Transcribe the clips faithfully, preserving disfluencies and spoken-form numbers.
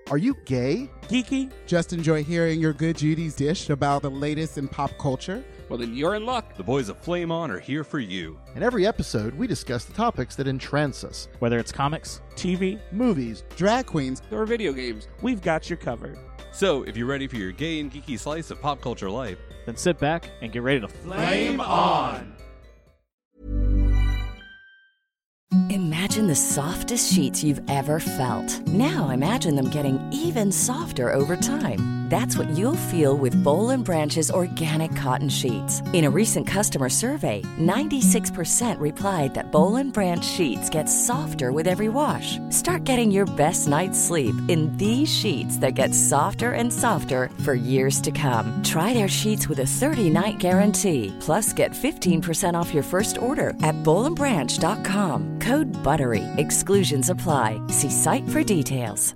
Are you gay? Geeky? Just enjoy hearing your good Judy's dish about the latest in pop culture? Well, then you're in luck. The boys of Flame On are here for you. In every episode, we discuss the topics that entrance us. Whether it's comics, T V, movies, drag queens, or video games, we've got you covered. So, if you're ready for your gay and geeky slice of pop culture life, then sit back and get ready to Flame on! Imagine the softest sheets you've ever felt. Now imagine them getting even softer over time. That's what you'll feel with Boll and Branch's organic cotton sheets. In a recent customer survey, ninety-six percent replied that Boll and Branch sheets get softer with every wash. Start getting your best night's sleep in these sheets that get softer and softer for years to come. Try their sheets with a thirty-night guarantee. Plus, get fifteen percent off your first order at boll and branch dot com. Code BUTTERY. Exclusions apply. See site for details.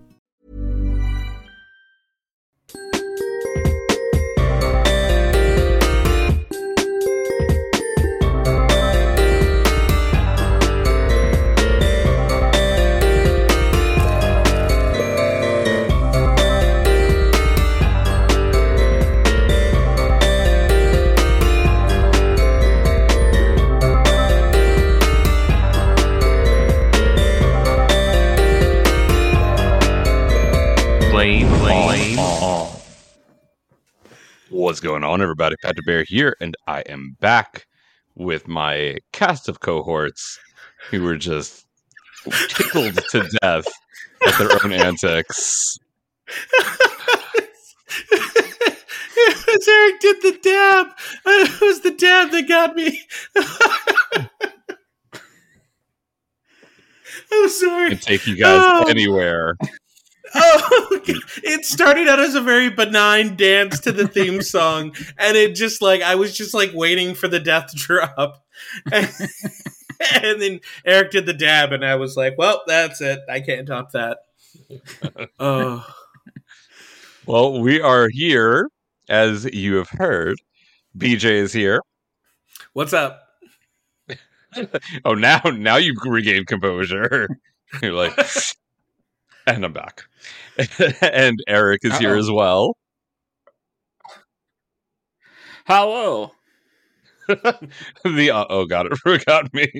What's going on, everybody? Pat the Bear here, and I am back with my cast of cohorts who were just tickled to death at their own antics. As Eric did the dab. It was the dab that got me. I'm sorry. I can take you guys oh. anywhere. Oh, it started out as a very benign dance to the theme song, and it just like I was just like waiting for the death drop, and, and then Eric did the dab, and I was like, "Well, that's it. I can't top that." Oh, well, we are here, as you have heard. B J is here. What's up? Oh, now now you've regained composure. You're like. And I'm back. And Eric is Uh-oh. here as well. Hello. The uh-oh got it forgot me.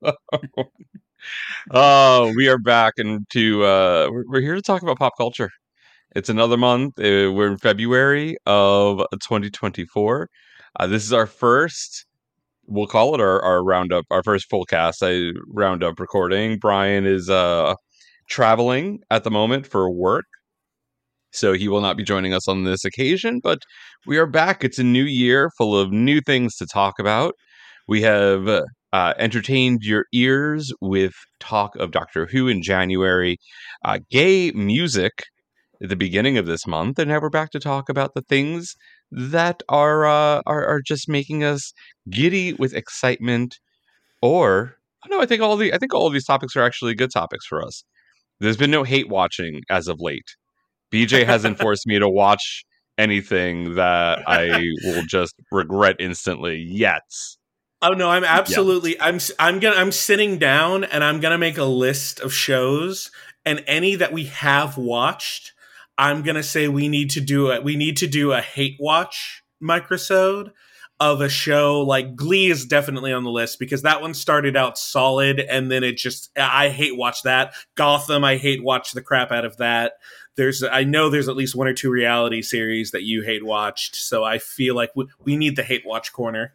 Oh, we are back and to uh we're, we're here to talk about pop culture. It's another month. Uh, we're in February of twenty twenty-four. Uh, this is our first, we'll call it our, our roundup, our first full cast I roundup recording. Brian is uh traveling at the moment for work, so he will not be joining us on this occasion, but we are back. It's a new year full of new things to talk about. We have uh, entertained your ears with talk of Doctor Who in January, uh, gay music at the beginning of this month, and now we're back to talk about the things that are uh, are, are just making us giddy with excitement. Or no, I think all the I think all of these topics are actually good topics for us. There's been no hate watching as of late. B J hasn't forced me to watch anything that I will just regret instantly yet. Oh no, I'm absolutely yet. I'm I'm gonna I'm sitting down and I'm gonna make a list of shows, and any that we have watched, I'm gonna say we need to do a we need to do a hate watch microsode of a show. Like Glee is definitely on the list because that one started out solid and then it just, I hate watch that. Gotham, I hate watch the crap out of that. There's, I know there's at least one or two reality series that you hate watched. So I feel like we, we need the hate watch corner.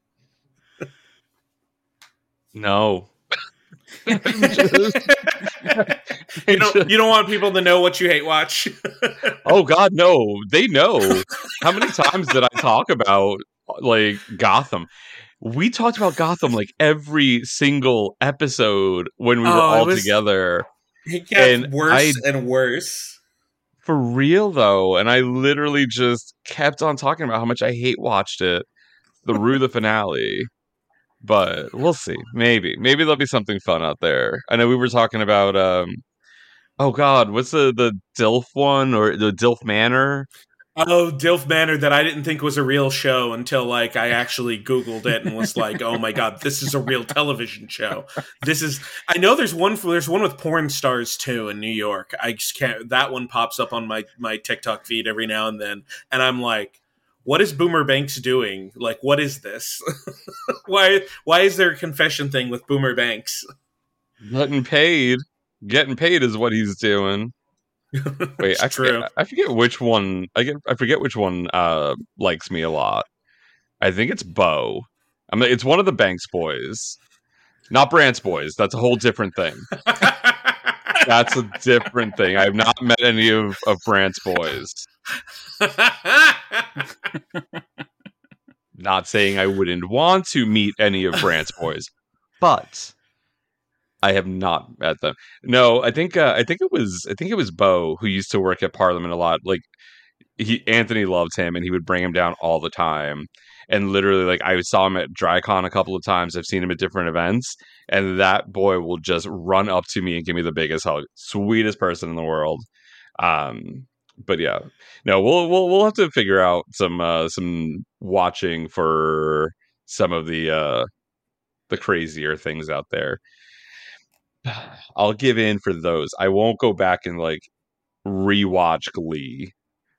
No. you don't, you don't want people to know what you hate watch. Oh God, no. They know. How many times did I talk about like Gotham? We talked about Gotham like every single episode when we were oh, all was, together. It got and worse I, and worse. For real though, and I literally just kept on talking about how much I hate watched it through the finale. But we'll see. Maybe. Maybe there'll be something fun out there. I know we were talking about um oh God, what's the the D I L F one or the D I L F Manor? Oh, Dilf Manor, that I didn't think was a real show until like I actually Googled it and was like, oh my god, this is a real television show. This is. I know there's one. For, there's one with porn stars too in New York. I just can't. That one pops up on my my TikTok feed every now and then, and I'm like, what is Boomer Banks doing? Like, what is this? why why is there a confession thing with Boomer Banks? Getting paid. Getting paid is what he's doing. Wait, I forget, I forget which one. I get. I forget which one uh, likes me a lot. I think it's Bo. I mean, it's one of the Banks boys, not Brant's boys. That's a whole different thing. That's a different thing. I have not met any of, of Brant's boys. Not saying I wouldn't want to meet any of Brant's boys, but I have not met them. No, I think uh, I think it was I think it was Bo who used to work at Parliament a lot. Like he Anthony loved him, and he would bring him down all the time. And literally, like I saw him at DryCon a couple of times. I've seen him at different events, and that boy will just run up to me and give me the biggest hug. Sweetest person in the world. Um, but yeah, no, we'll we'll we'll have to figure out some uh, some watching for some of the uh, the crazier things out there. I'll give in for those. I won't go back and like rewatch Glee.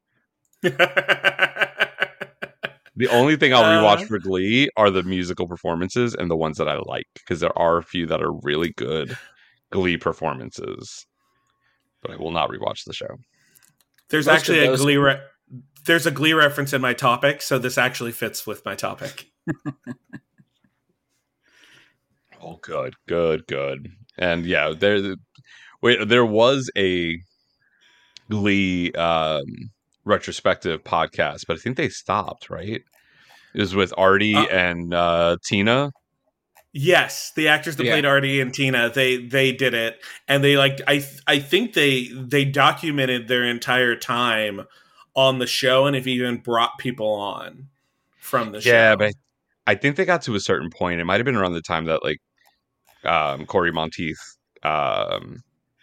The only thing I'll rewatch uh, for Glee are the musical performances and the ones that I like, because there are a few that are really good Glee performances. But I will not rewatch the show. There's Most actually a Glee re- there's a Glee reference in my topic, so this actually fits with my topic. Oh, good, good, good. And yeah, there, wait, there was a Glee um, retrospective podcast, but I think they stopped. Right? It was with Artie uh, and uh, Tina. Yes, the actors that yeah. played Artie and Tina, they they did it, and they like I I think they they documented their entire time on the show, and have even brought people on from the show. Yeah, but I think they got to a certain point. It might have been around the time that like. Um, Corey Monteith um,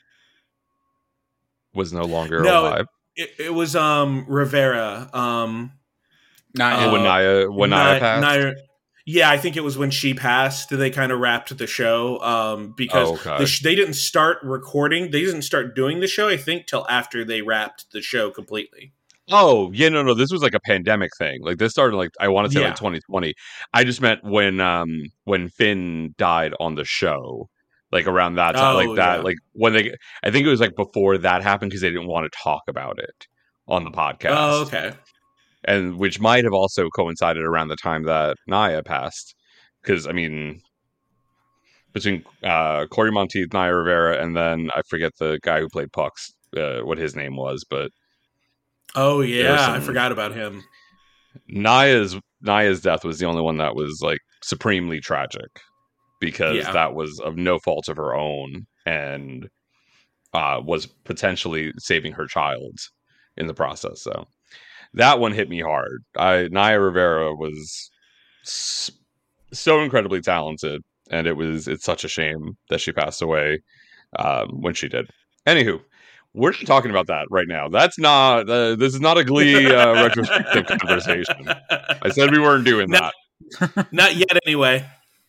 was no longer no, alive. It, it was um, Rivera. Um, Naya, uh, when Naya, when Naya, Naya passed. Naya, yeah, I think it was when she passed. They kind of wrapped the show um, because oh, okay. the sh- they didn't start recording. They didn't start doing the show, I think, till after they wrapped the show completely. Oh, yeah, no, no. This was like a pandemic thing. Like this started like I want to say yeah. like twenty twenty. I just meant when um when Finn died on the show, like around that time, oh, like that, yeah. like when they. I think it was like before that happened because they didn't want to talk about it on the podcast. Oh, okay. And which might have also coincided around the time that Naya passed, because I mean, between uh, Corey Monteith, Naya Rivera, and then I forget the guy who played Pucks, uh, what his name was, but. Oh yeah, some, I forgot about him. Naya's Naya's death was the only one that was like supremely tragic, because yeah. that was of no fault of her own, and uh, was potentially saving her child in the process. So that one hit me hard. I Naya Rivera was so incredibly talented, and it was it's such a shame that she passed away um, when she did. Anywho. We're not talking about that right now. That's not. Uh, this is not a Glee uh, retrospective conversation. I said we weren't doing not, that. Not yet, anyway.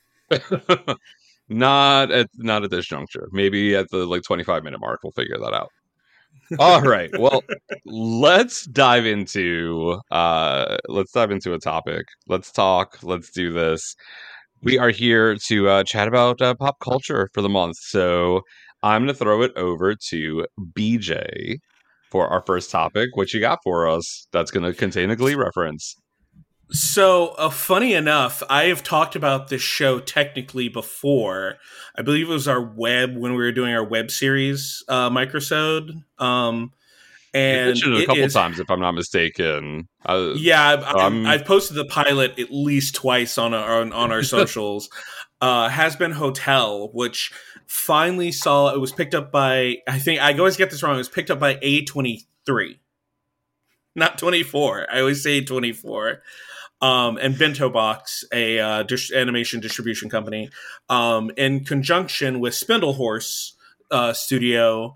not at not at this juncture. Maybe at the like twenty-five minute mark, we'll figure that out. All right. Well, let's dive into. Uh, let's dive into a topic. Let's talk. Let's do this. We are here to uh, chat about uh, pop culture for the month. So. I'm going to throw it over to B J for our first topic. What you got for us that's going to contain a Glee reference? So, uh, funny enough, I have talked about this show technically before. I believe it was our web, when we were doing our web series uh, microsode. Um, and you mentioned it a couple is, times, if I'm not mistaken. Uh, yeah, I've, um, I've posted the pilot at least twice on our, on, on our socials. uh, Has Been Hotel, which... finally saw it was picked up by I think I always get this wrong. It was picked up by A twenty-three, not twenty-four. I always say twenty-four. Um, and Bento Box, a uh, dis- animation distribution company, um, in conjunction with Spindlehorse uh, Studio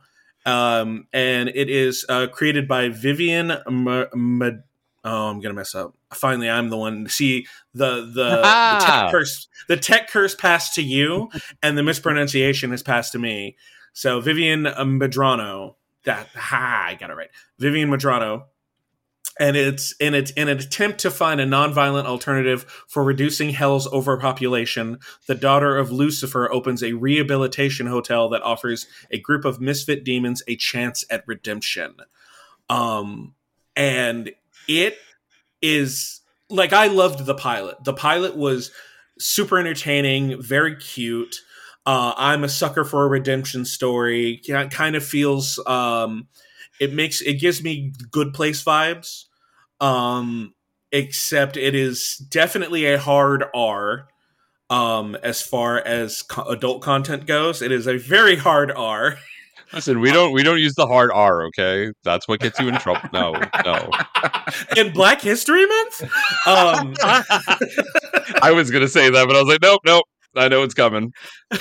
Um, and it is uh, created by Vivian. M- M- oh, I'm gonna mess up. Finally, I'm the one. See the the, the tech curse. The tech curse passed to you, and the mispronunciation has passed to me. So Vivian Medrano. That ha, I got it right. Vivian Medrano. And it's in its in an attempt to find a nonviolent alternative for reducing hell's overpopulation, the daughter of Lucifer opens a rehabilitation hotel that offers a group of misfit demons a chance at redemption. Um, and it is like, I loved the pilot. The pilot was super entertaining, very cute. Uh, I'm a sucker for a redemption story. It kind of feels. Um, It makes it gives me Good Place vibes, um, except it is definitely a hard R um, as far as co- adult content goes. It is a very hard R. Listen, we don't we don't use the hard R, okay? That's what gets you in trouble. No, no. In Black History Month, um, I was gonna say that, but I was like, nope, nope. I know it's coming.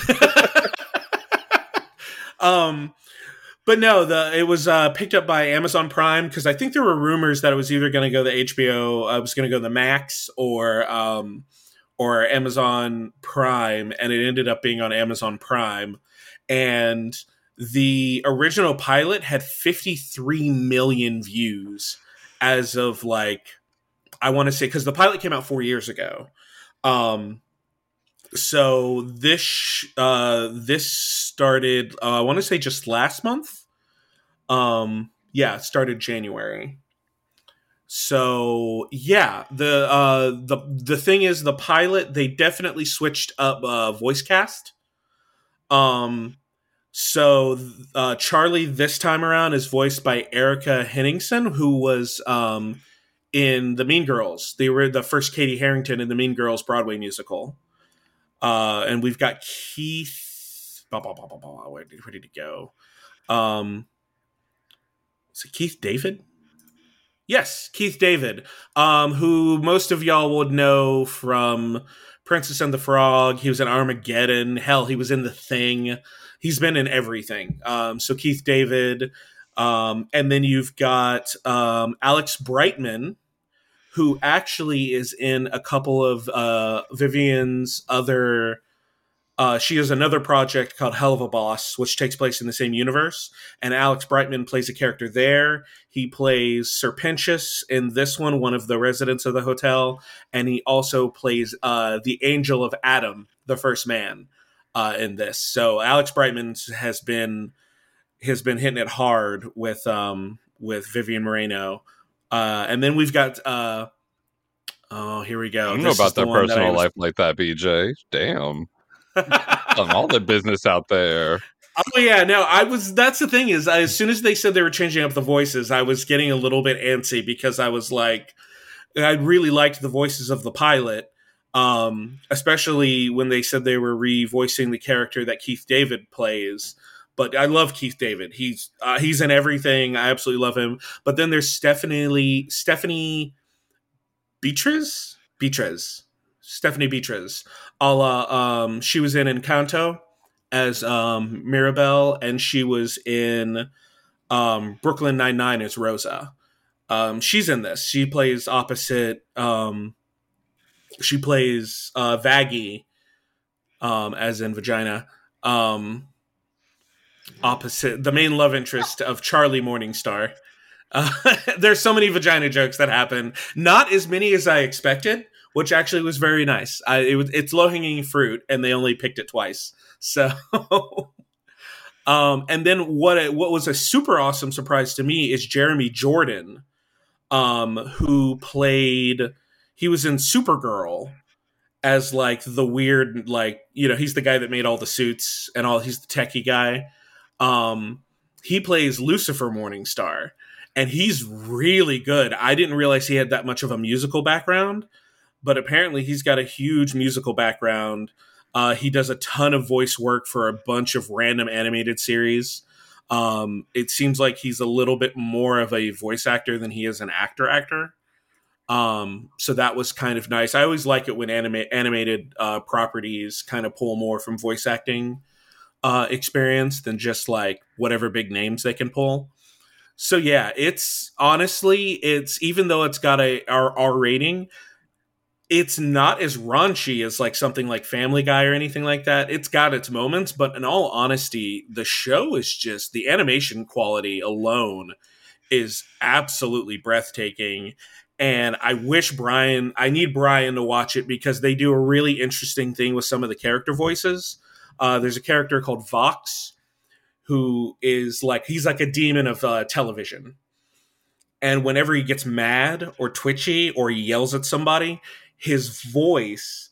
um. But no, the it was uh, picked up by Amazon Prime because I think there were rumors that it was either going to go to H B O, uh, it was going to go to the Max or um, or Amazon Prime, and it ended up being on Amazon Prime. And the original pilot had fifty-three million views as of like, I want to say, because the pilot came out four years ago. Um, So this uh, this started, uh, I want to say just last month. Um, yeah, it started January. So yeah, the uh, the the thing is, the pilot, they definitely switched up uh, voice cast. Um, so uh, Charlie this time around is voiced by Erica Henningsen, who was um, in the Mean Girls. They were the first Katie Harrington in the Mean Girls Broadway musical. Uh, and we've got Keith. Blah, blah, blah, blah, blah. Where, where did he go? Um, is it Keith David? Yes, Keith David, um, who most of y'all would know from Princess and the Frog. He was in Armageddon. Hell, he was in The Thing. He's been in everything. Um, so Keith David. Um, and then you've got um, Alex Brightman, who actually is in a couple of uh, Vivian's other... Uh, she has another project called Hell of a Boss, which takes place in the same universe. And Alex Brightman plays a character there. He plays Serpentius in this one, one of the residents of the hotel. And he also plays uh, the Angel of Adam, the first man, uh, in this. So Alex Brightman has been has been hitting it hard with um, with Vivian Moreno. Uh, and then we've got, uh, oh, here we go. I don't know about their personal that was... life like that, B J. Damn. On all the business out there. Oh yeah, no, I was, that's the thing is, I, as soon as they said they were changing up the voices, I was getting a little bit antsy because I was like, I really liked the voices of the pilot, um, especially when they said they were revoicing the character that Keith David plays. But I love Keith David. He's uh, he's in everything. I absolutely love him. But then there's Stephanie Stephanie Beatriz Beatriz Stephanie Beatriz. A la, um, she was in Encanto as um, Mirabelle, and she was in um, Brooklyn Nine-Nine as Rosa. Um, she's in this. She plays opposite. Um, she plays uh, Vaggie, um, as in vagina. Um, opposite the main love interest of Charlie Morningstar. Uh, there's so many vagina jokes that happen. Not as many as I expected, which actually was very nice. I, it was, it's low-hanging fruit, and they only picked it twice. So, um, and then what what was a super awesome surprise to me is Jeremy Jordan, um, who played, he was in Supergirl as like the weird, like, you know, he's the guy that made all the suits and all, he's the techie guy. Um, he plays Lucifer Morningstar, and he's really good. I didn't realize he had that much of a musical background, but apparently he's got a huge musical background. Uh, he does a ton of voice work for a bunch of random animated series. Um, it seems like he's a little bit more of a voice actor than he is an actor actor. Um, so that was kind of nice. I always like it when anima- animated uh, properties kind of pull more from voice acting. uh, experience than just like whatever big names they can pull. So yeah, it's honestly, it's even though it's got a R, R rating, it's not as raunchy as like something like Family Guy or anything like that. It's got its moments, but in all honesty, the show is just the animation quality alone is absolutely breathtaking. And I wish Brian, I need Brian to watch it because they do a really interesting thing with some of the character voices. Uh, there's a character called Vox who is like, he's like a demon of uh, television. And whenever he gets mad or twitchy or he yells at somebody, his voice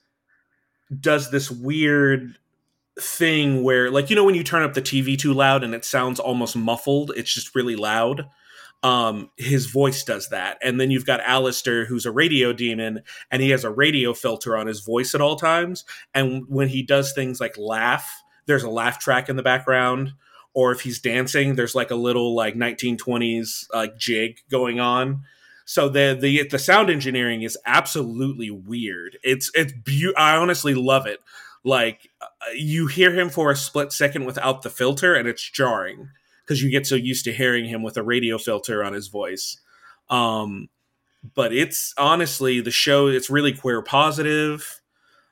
does this weird thing where, like, you know, when you turn up the T V too loud and it sounds almost muffled, it's just really loud. Um, his voice does that. And then you've got Alistair, who's a radio demon, and he has a radio filter on his voice at all times. And when he does things like laugh, there's a laugh track in the background. Or if he's dancing, there's like a little like nineteen twenties like jig going on. So the the the sound engineering is absolutely weird. It's it's be- I honestly love it. Like uh, you hear him for a split second without the filter, and it's jarring because you get so used to hearing him with a radio filter on his voice. Um, but it's honestly the show. It's really queer positive.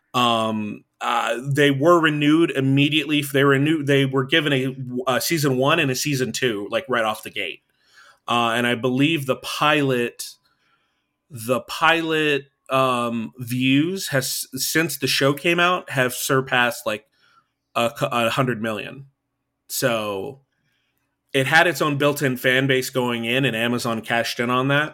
Um, uh, they were renewed immediately. They were renewed. They were given a, a season one and a season two, like right off the gate. Uh, and I believe the pilot, the pilot um, views has since the show came out have surpassed like a, a hundred million. So it had its own built-in fan base going in, and Amazon cashed in on that.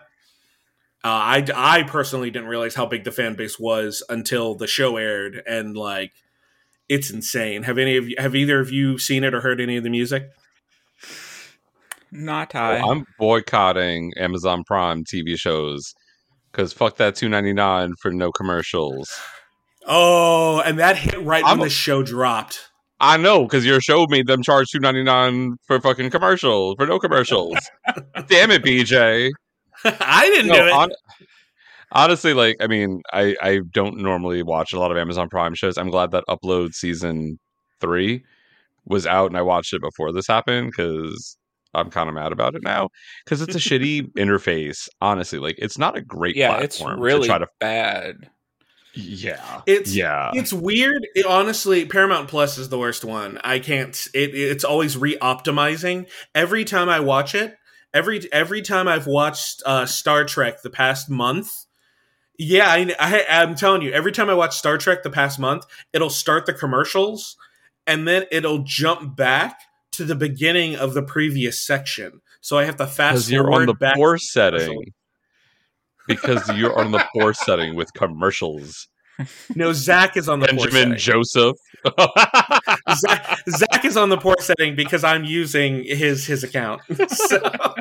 Uh, I, I personally didn't realize how big the fan base was until the show aired, and like, it's insane. Have any of you, have either of you seen it or heard any of the music? Not I. Well, I'm boycotting Amazon Prime T V shows because fuck that two ninety-nine for no commercials. Oh, and that hit right I'm when a- the show dropped. I know, because your show made them charge two ninety-nine for fucking commercials, for no commercials. Damn it, B J. I didn't No, do it. on- honestly, like, I mean, I, I don't normally watch a lot of Amazon Prime shows. I'm glad that Upload season three was out and I watched it before this happened because I'm kind of mad about it now because it's a shitty interface. Honestly, like, it's not a great Yeah, it's platform really to try to. bad. Yeah, It's yeah. It's weird. It, honestly, Paramount Plus is the worst one. I can't. It, it's always re-optimizing. Every time I watch it, every every time I've watched uh, Star Trek the past month. Yeah, I, I, I'm telling you, every time I watch Star Trek the past month, it'll start the commercials, and then it'll jump back to the beginning of the previous section. So I have to fast Because you're forward on the back. poor setting. Because you're on the poor setting with commercials. No, Zach is on the poor Benjamin setting. Joseph. Zach, Zach is on the poor setting because I'm using his his account. So.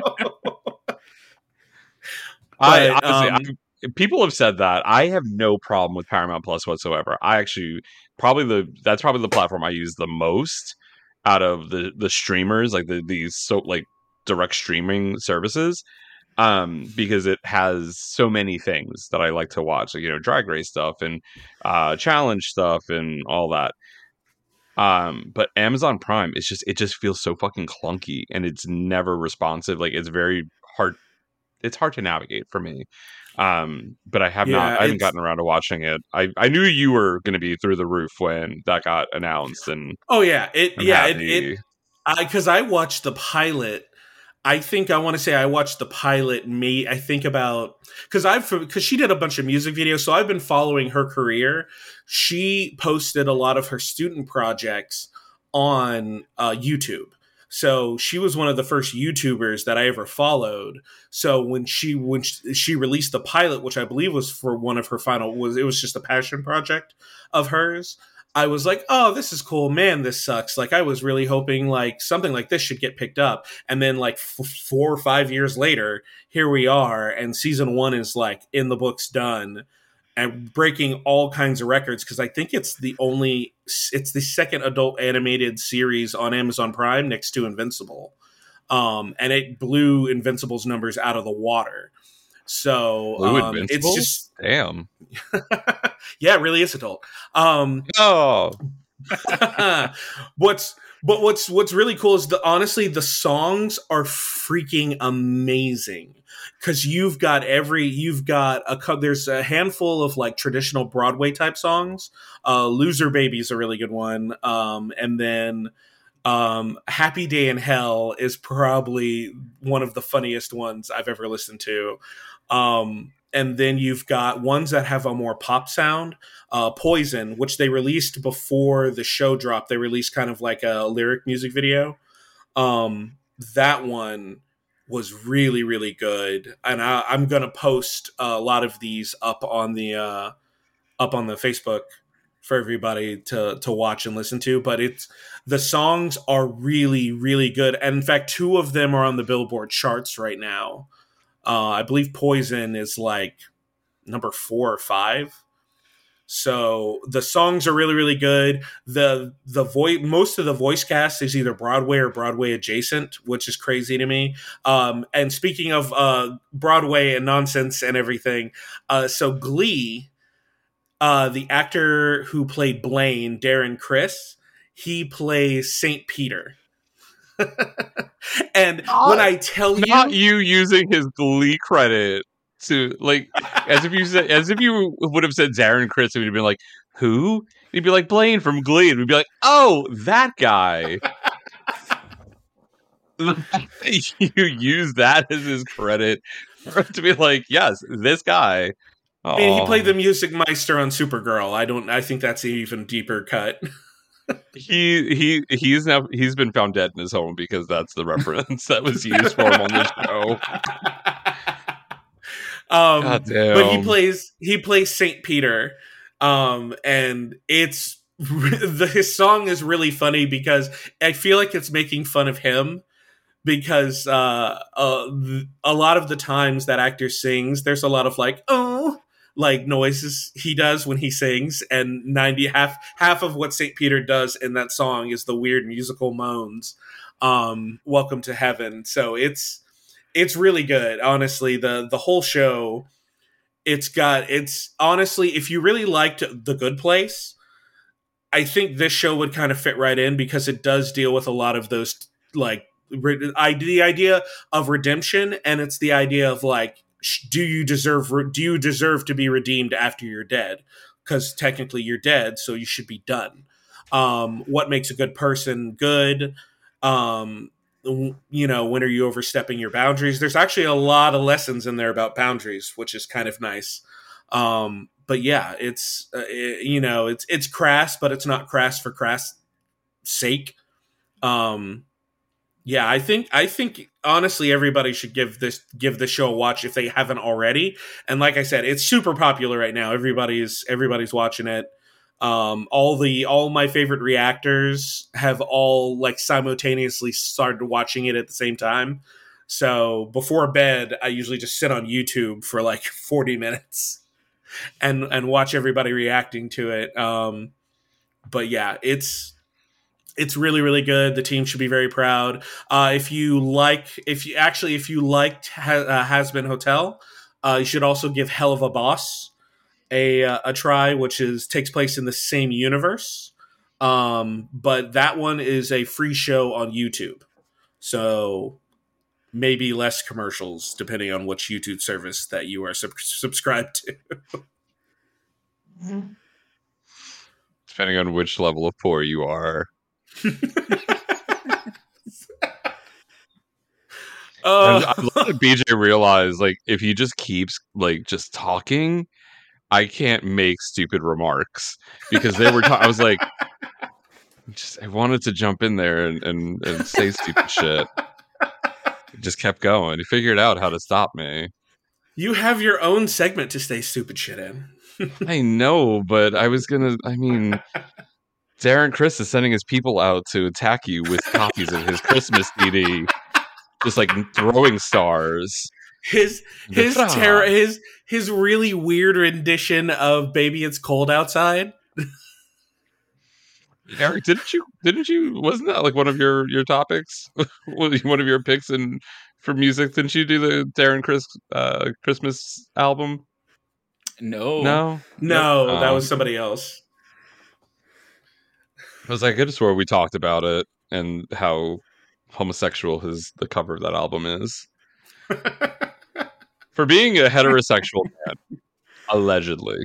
I But, honestly, um, I'm- people have said that. I have no problem with Paramount Plus whatsoever. I actually probably the that's probably the platform I use the most out of the the streamers, like the these so like direct streaming services. Um, because it has so many things that I like to watch, like, you know, drag race stuff and uh challenge stuff and all that. Um, but Amazon Prime is just it just feels so fucking clunky and it's never responsive. Like, it's very hard it's hard to navigate for me. Um, but I have Yeah, not I haven't it's- gotten around to watching it. I, I knew you were gonna be through the roof when that got announced, and Oh yeah, it I'm yeah it, happy. it I because I watched the pilot. I think I want to say I watched the pilot. Me, I think about because I've because she did a bunch of music videos, so I've been following her career. She posted a lot of her student projects on uh, YouTube. So she was one of the first YouTubers that I ever followed. So when she when she released the pilot, which I believe was for one of her final was it was just a passion project of hers. I was like, oh, this is cool. Man, this sucks. Like, I was really hoping like something like this should get picked up. And then like f- four or five years later, here we are. And season one is like in the books done and breaking all kinds of records. Cause I think it's the only, it's the second adult animated series on Amazon Prime next to Invincible. Um, and it blew Invincible's numbers out of the water. So Blue um, Invincible? it's just, Damn. yeah, it really is adult. Um, Oh, what's But what's what's really cool is the honestly the songs are freaking amazing because you've got every you've got a there's a handful of like traditional Broadway type songs. Uh, Loser Baby is a really good one, um, and then um, Happy Day in Hell is probably one of the funniest ones I've ever listened to. Um, and then you've got ones that have a more pop sound. Uh, Poison, which they released before the show dropped. They released kind of like a lyric music video. Um, that one was really, really good. And I, I'm going to post a lot of these up on the uh, up on the Facebook for everybody to to watch and listen to. But it's the songs are really, really good. And in fact, two of them are on the Billboard charts right now. Uh, I believe Poison is like number four or five. So the songs are really, really good. The the voice, most of the voice cast is either Broadway or Broadway adjacent, which is crazy to me. Um, and speaking of uh, Broadway and nonsense and everything, uh, so Glee, uh, the actor who played Blaine, Darren Criss, he plays Saint Peter. And not, when I tell you, not you using his Glee credit. To like, as if you said, as if you would have said Darren Criss, and we'd been like, "Who?" He'd be like Blaine from Glee, and we'd be like, "Oh, that guy." You use that as his credit to be like, "Yes, this guy." I mean, he played the Music Meister on Supergirl. I don't. I think that's an even deeper cut. he he he's now he's been found dead in his home because that's the reference that was used for him on the show. Um, but he plays he plays Saint Peter, um, and it's the, his song is really funny because I feel like it's making fun of him because uh, uh, a lot of the times that actor sings, there's a lot of like oh like noises he does when he sings, and ninety half half of what Saint Peter does in that song is the weird musical moans. Um, Welcome to Heaven. So it's. It's really good, honestly. The the whole show, it's got it's honestly, if you really liked The Good Place, I think this show would kind of fit right in because it does deal with a lot of those like re- the idea of redemption, and it's the idea of like, do you deserve do you deserve to be redeemed after you're dead? Because technically you're dead, so you should be done. Um, what makes a good person good? Um, you know, when are you overstepping your boundaries? There's actually a lot of lessons in there about boundaries, which is kind of nice. Um, but yeah, it's, uh, it, you know, it's, it's crass, but it's not crass for crass sake. Um, yeah, I think, I think honestly, everybody should give this, give the show a watch if they haven't already. And like I said, it's super popular right now. Everybody's, everybody's watching it. Um, all the all my favorite reactors have all like simultaneously started watching it at the same time. So before bed, I usually just sit on YouTube for like forty minutes and and watch everybody reacting to it. Um, but yeah, it's it's really really good. The team should be very proud. Uh, if you like, if you actually if you liked ha- uh, Has Been Hotel, uh, you should also give Hell of a Boss a uh, a try, which is takes place in the same universe, um, but that one is a free show on YouTube, so maybe less commercials depending on which YouTube service that you are sub- subscribed to. Depending on which level of poor you are. uh, I love that B J realized, like, if he just keeps like just talking, I can't make stupid remarks because they were. Ta- I was like, just I wanted to jump in there and, and, and say stupid shit. It just kept going. He figured out how to stop me. You have your own segment to say stupid shit in. I know, but I was gonna. I mean, Darren Criss is sending his people out to attack you with copies of his Christmas C D, just like throwing stars. His his terror his his really weird rendition of "Baby It's Cold Outside." Eric, didn't you? Didn't you? Wasn't that like one of your your topics? One of your picks in for music? Didn't you do the Darren Criss uh, Christmas album? No, no, no, no. That was somebody else. I was like, I could have swore we talked about it, and how homosexual his the cover of that album is. For being a heterosexual man, allegedly.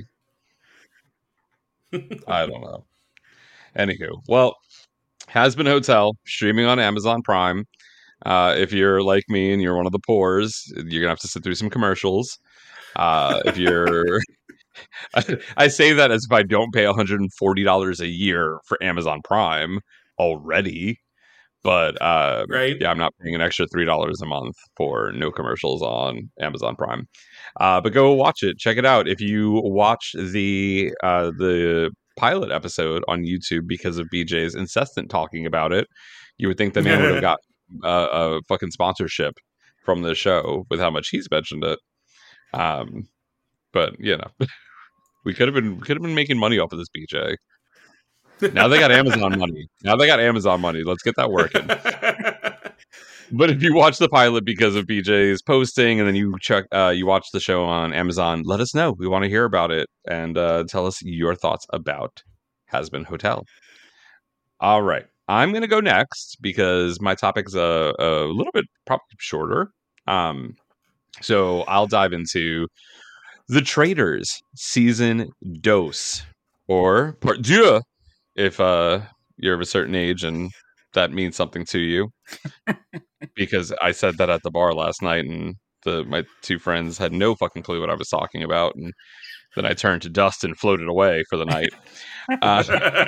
I don't know. Anywho, well, Hazbin Hotel streaming on Amazon Prime. Uh, if you're like me and you're one of the poors, you're gonna have to sit through some commercials. Uh, if you're, I, I say that as if I don't pay one hundred forty dollars a year for Amazon Prime already. But uh, right? Yeah, I'm not paying an extra three dollars a month for no commercials on Amazon Prime. Uh, but go watch it, check it out. If you watch the uh, the pilot episode on YouTube because of B J's incessant talking about it, you would think the man would have got uh, a fucking sponsorship from the show with how much he's mentioned it. Um, but you know, we could have been we could have been making money off of this, B J. Now they got Amazon money. Now they got Amazon money. Let's get that working. But if you watch the pilot because of B J's posting, and then you check, uh, you watch the show on Amazon, let us know. We want to hear about it, and uh, tell us your thoughts about Hazbin Hotel. All right, I'm gonna go next because my topic's a, a little bit probably shorter. Um, so I'll dive into The Traitors season dos, or part deux, if uh, you're of a certain age and that means something to you. Because I said that at the bar last night, and the my two friends had no fucking clue what I was talking about, and then I turned to dust and floated away for the night. Uh,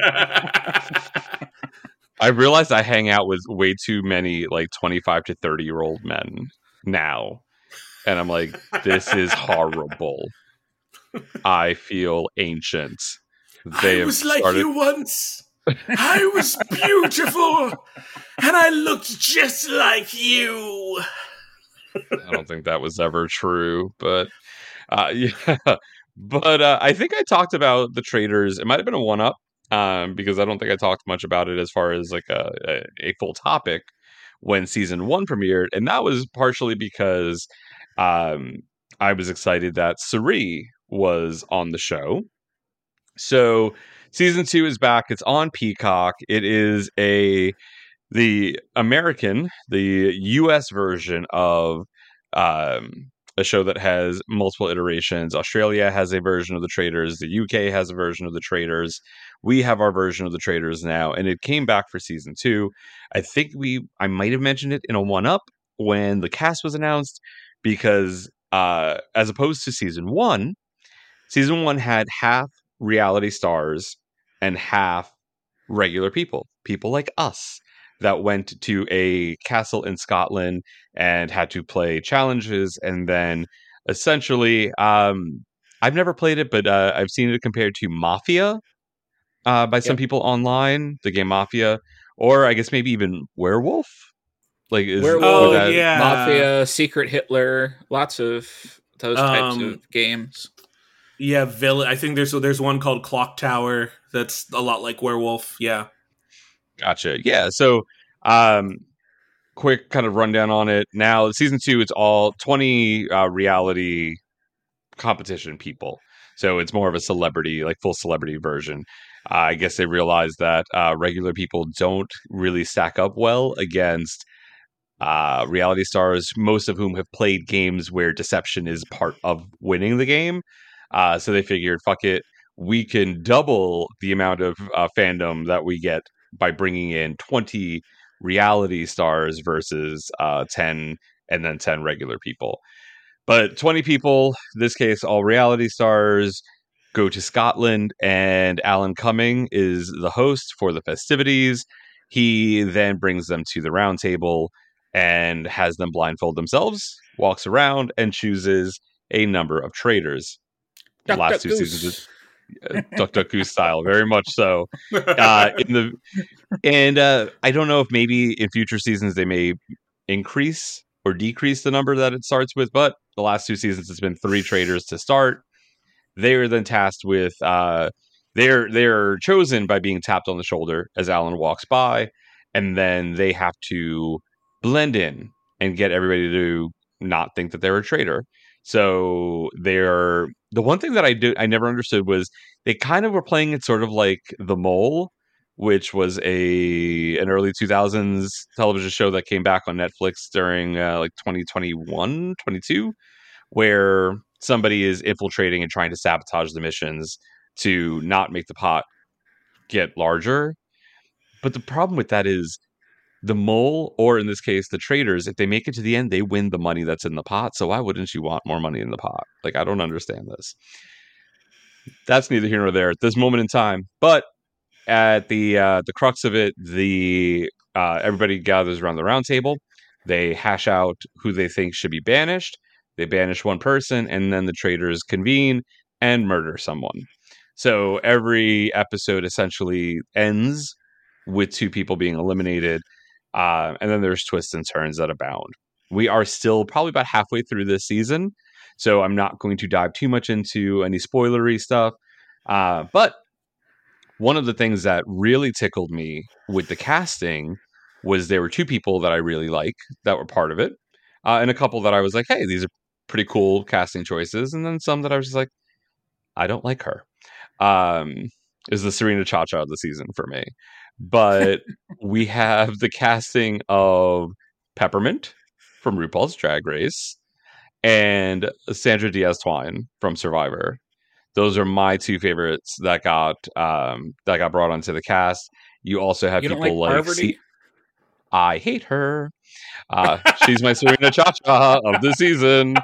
I realized I hang out with way too many like twenty-five to thirty year old men now, and I'm like, this is horrible. I feel ancient. They I was like started- you once. I was beautiful, and I looked just like you. I don't think that was ever true, but uh, yeah. But uh, I think I talked about The Traitors. It might have been a one-up, um, because I don't think I talked much about it as far as like a, a, a full topic when season one premiered, and that was partially because um, I was excited that Cirie was on the show. So season two is back. It's on Peacock. It is a the American, the U S version of um, a show that has multiple iterations. Australia has a version of The Traitors. The U K has a version of The Traitors. We have our version of The Traitors now, and it came back for season two. I think we, I might have mentioned it in a one-up when the cast was announced, because uh, as opposed to season one, season one had half reality stars and half regular people, people like us that went to a castle in Scotland and had to play challenges. And then essentially, um, I've never played it, but uh, I've seen it compared to Mafia uh, by some Yep. people online, the game Mafia, or I guess maybe even Werewolf. Like, is, Werewolf, Oh, would that- yeah. Mafia, Secret Hitler, lots of those types Um, of games. Yeah, villain. I think there's there's one called Clock Tower that's a lot like Werewolf. Yeah. Gotcha. Yeah. So, um, quick kind of rundown on it. Now, season two, it's all twenty uh, reality competition people. So it's more of a celebrity, like full celebrity version. Uh, I guess they realized that uh, regular people don't really stack up well against uh, reality stars, most of whom have played games where deception is part of winning the game. Uh, so they figured, fuck it, we can double the amount of uh, fandom that we get by bringing in twenty reality stars versus uh, ten and then ten regular people. But twenty people, in this case, all reality stars, go to Scotland, and Alan Cumming is the host for the festivities. He then brings them to the round table and has them blindfold themselves, walks around, and chooses a number of traitors. The Duck, last duck, two goose. seasons, uh, Duck Duck Goose style, very much so. Uh, in the and uh, I don't know if maybe in future seasons they may increase or decrease the number that it starts with, but the last two seasons it's been three traitors to start. They are then tasked with uh, they're they're chosen by being tapped on the shoulder as Alan walks by, and then they have to blend in and get everybody to not think that they're a traitor. So they're the one thing that I do I never understood was they kind of were playing it sort of like The Mole, which was a an early two thousands television show that came back on Netflix during uh, like twenty twenty-one, twenty-two, where somebody is infiltrating and trying to sabotage the missions to not make the pot get larger. But the problem with that is the mole, or in this case, the traders, if they make it to the end, they win the money that's in the pot. So why wouldn't you want more money in the pot? Like, I don't understand this. That's neither here nor there at this moment in time. But at the uh, the crux of it, the uh, everybody gathers around the round table. They hash out who they think should be banished. They banish one person, and then the traders convene and murder someone. So every episode essentially ends with two people being eliminated, uh, and then there's twists and turns that abound. We are still probably about halfway through this season, so I'm not going to dive too much into any spoilery stuff. Uh, but one of the things that really tickled me with the casting was there were two people that I really like that were part of it, uh, and a couple that I was like, hey, these are pretty cool casting choices, and then some that I was just like, I don't like her. Um, is the Serena Chacha of the season for me. But we have the casting of Peppermint from RuPaul's Drag Race and Sandra Diaz-Twine from Survivor. Those are my two favorites that got um, that got brought onto the cast. You also have You don't people like like Parvati? C- I hate her. Uh, she's my Serena Chacha of the season.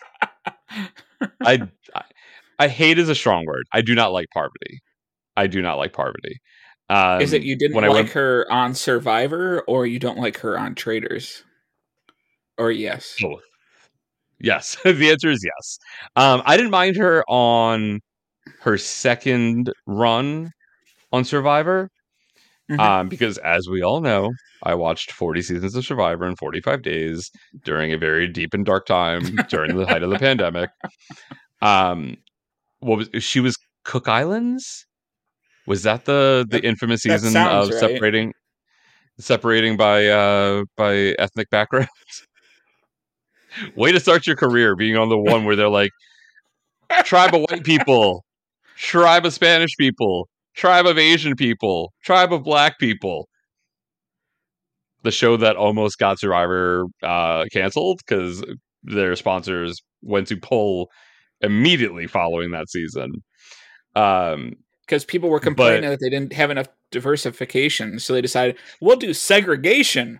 I, I I hate is a strong word. I do not like Parvati. I do not like Parvati. Um, Is it you didn't when I like went, her on Survivor, or you don't like her on Traders? Or yes? both. Yes, the answer is yes. Um, I didn't mind her on her second run on Survivor, Mhm. um, because as we all know, I watched forty seasons of Survivor in forty-five days during a very deep and dark time during the height of the pandemic. Um, what was she was Cook Islands? Was that the the That- infamous that season sounds of right. separating separating by uh by ethnic backgrounds? Way to start your career being on the one where they're like tribe of white people, tribe of Spanish people, tribe of Asian people, tribe of black people. The show that almost got Survivor uh, canceled because their sponsors went to poll immediately following that season. Um, Because people were complaining that they didn't have enough diversification, so they decided, we'll do segregation.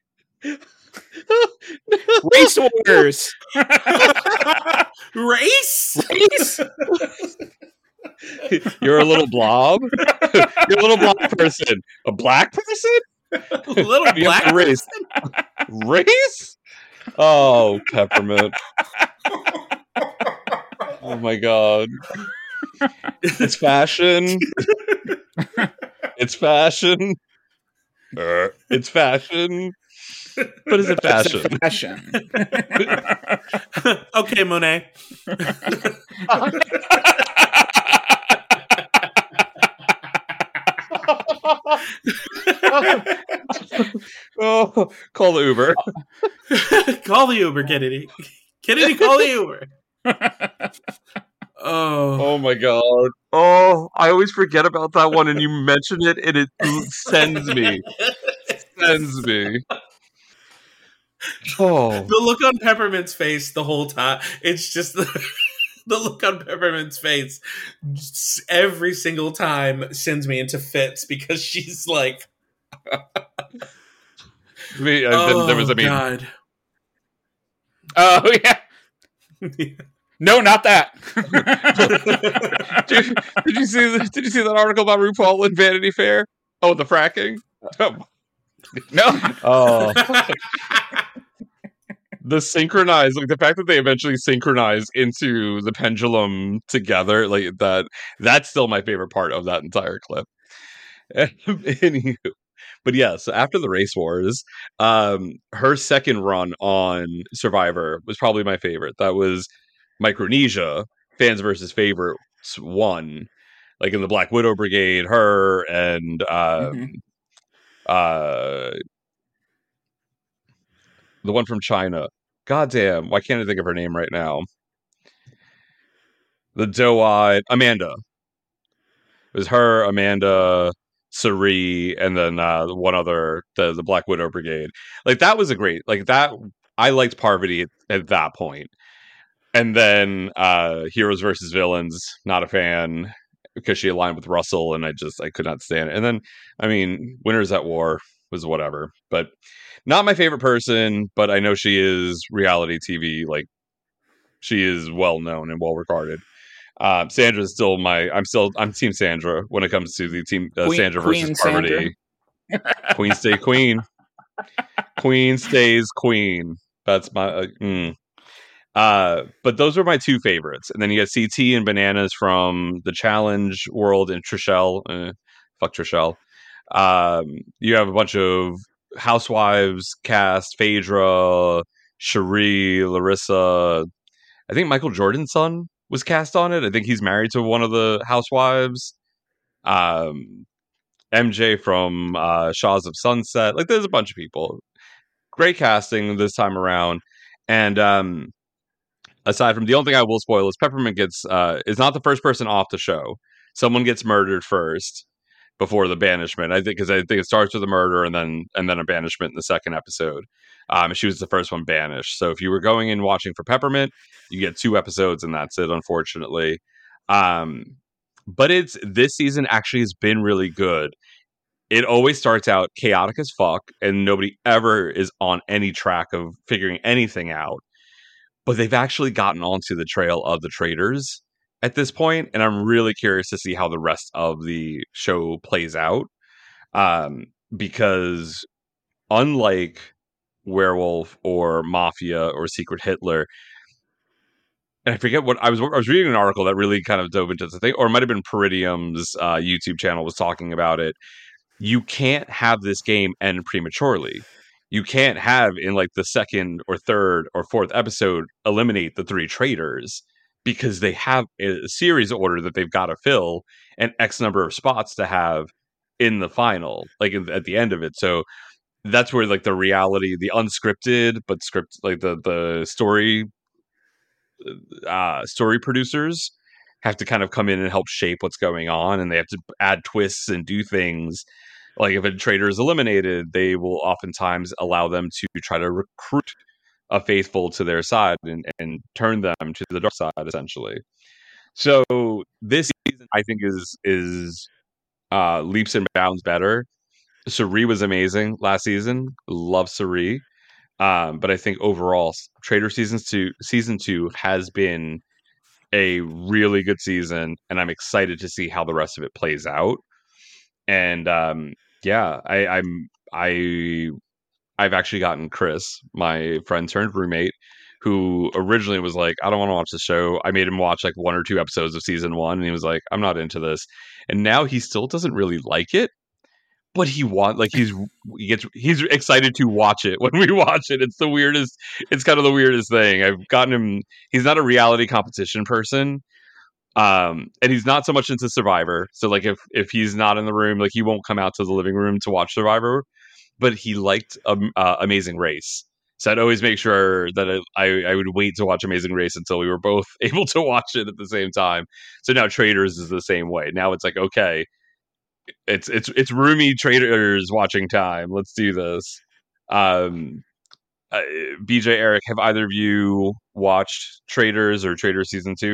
Race wars. Race? Race? You're a little blob. You're a little blob person. A black person? Little You have black to race. Race? Oh, Peppermint. Oh my god. It's fashion. It's fashion. Uh, it's fashion. But is it fashion? Fashion. Okay, Monet. Oh, call the Uber. Call the Uber, Kennedy. Kennedy, call the Uber. Oh. Oh my god. Oh, I always forget about that one, and you mention it, and it sends me. Sends me. Oh. The look on Peppermint's face the whole time. It's just the, the look on Peppermint's face just every single time sends me into fits because she's like, Me, uh, oh, then there was a meme. God. Oh, yeah. No, not that. did, did you see? the- Did you see that article about RuPaul and Vanity Fair? Oh, the fracking. Oh, No. oh. The synchronized, like the fact that they eventually synchronize into the pendulum together, like that. That's still my favorite part of that entire clip. Anywho. But yeah, so after the race wars, um, her second run on Survivor was probably my favorite. That was Micronesia, fans versus favorites one, like in the Black Widow Brigade, her and um, Mhm. uh, the one from China. Goddamn, why can't I think of her name right now? The doe-eyed Amanda. It was her, Amanda, Suri, and then uh, one other, the the Black Widow Brigade. Like that was a great, like that. I liked Parvati at, at that point. And then uh, Heroes versus Villains, not a fan because she aligned with Russell, and I just I could not stand it. And then, I mean, Winners at War was whatever, but not my favorite person. But I know she is reality T V, like she is well known and well regarded. Uh, Sandra is still my. I'm still. I'm Team Sandra when it comes to the team uh, Queen, Sandra Queen versus Parvati. Sandra. Queen stay queen. Queen stays queen. That's my. Uh, mm. uh, but those are my two favorites, and then you got C T and Bananas from the Challenge World and Trishelle. Uh, fuck Trishelle. Um, you have a bunch of Housewives cast: Phaedra, Cherie, Larissa. I think Michael Jordan's son was cast on it. I think he's married to one of the housewives. Um, M J from uh, Shaws of Sunset. Like, there's a bunch of people. Great casting this time around. And um, aside from the only thing I will spoil is Peppermint gets uh, is not the first person off the show. Someone gets murdered first before the banishment. I think because I think it starts with a murder and then and then a banishment in the second episode. Um, she was the first one banished. So if you were going in watching for Peppermint, you get two episodes and that's it, unfortunately. Um, but it's this season actually has been really good. It always starts out chaotic as fuck, and nobody ever is on any track of figuring anything out. But they've actually gotten onto the trail of the traitors at this point, and I'm really curious to see how the rest of the show plays out. Um, because unlike Werewolf or Mafia or Secret Hitler, and I forget what I was. I was reading an article that really kind of dove into the thing, or it might have been Peridium's uh, YouTube channel was talking about it. You can't have this game end prematurely. You can't have in like the second or third or fourth episode eliminate the three traitors because they have a series order that they've got to fill and X number of spots to have in the final, like at the end of it. So that's where like the reality, the unscripted but script, like the the story, uh, story producers have to kind of come in and help shape what's going on, and they have to add twists and do things. Like if a traitor is eliminated, they will oftentimes allow them to try to recruit a faithful to their side and, and turn them to the dark side, essentially. So this season, I think, is is uh, leaps and bounds better. Suri was amazing last season. Love Suri. Um, but I think overall, Traitor seasons two, season two has been a really good season, and I'm excited to see how the rest of it plays out. And um, yeah, I, I'm I I've actually gotten Chris, my friend turned roommate, who originally was like, I don't want to watch the show. I made him watch like one or two episodes of season one, and he was like, I'm not into this. And now he still doesn't really like it, but he want like he's he gets he's excited to watch it when we watch it. It's the weirdest. It's kind of the weirdest thing. I've gotten him. He's not a reality competition person. Um, and he's not so much into Survivor. So like if if he's not in the room, like he won't come out to the living room to watch Survivor. But he liked um, uh, Amazing Race. So I'd always make sure that I, I would wait to watch Amazing Race until we were both able to watch it at the same time. So now Traitors is the same way. Now it's like, okay, it's it's it's roomy Traitors watching time. Let's do this. Um, uh, B J, Eric, have either of you watched Traitors or Traitors season two?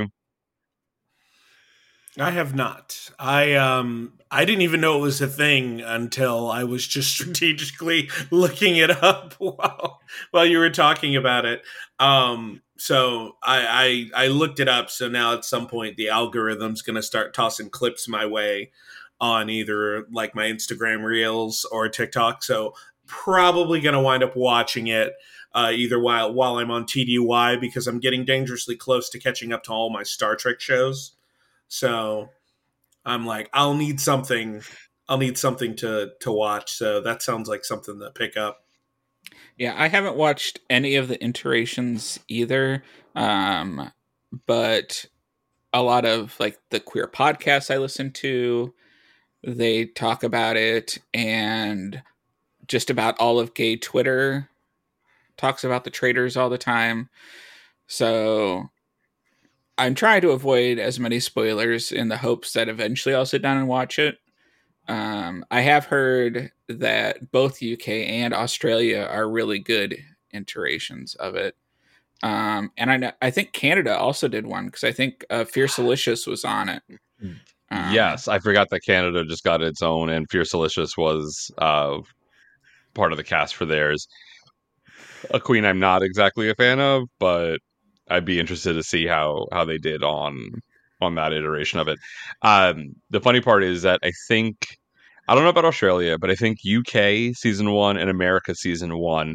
I have not. I um I didn't even know it was a thing until I was just strategically looking it up while while you were talking about it. Um so I I, I looked it up, so now at some point the algorithm's gonna start tossing clips my way on either like my Instagram Reels or TikTok. So probably gonna wind up watching it uh, either while while I'm on T D Y because I'm getting dangerously close to catching up to all my Star Trek shows. So I'm like, I'll need something. I'll need something to, to watch. So that sounds like something to pick up. Yeah, I haven't watched any of the iterations either. Um, but a lot of like the queer podcasts I listen to, they talk about it, and just about all of gay Twitter talks about the Traitors all the time. So I'm trying to avoid as many spoilers in the hopes that eventually I'll sit down and watch it. Um, I have heard that both U K and Australia are really good iterations of it. Um, and I know, I think Canada also did one because I think uh, Fierce Delicious was on it. Um, yes, I forgot that Canada just got its own, and Fierce Delicious was uh, part of the cast for theirs. A queen I'm not exactly a fan of, but I'd be interested to see how how they did on on that iteration of it. Um, the funny part is that I think I don't know about Australia, but I think U K season one and America season one,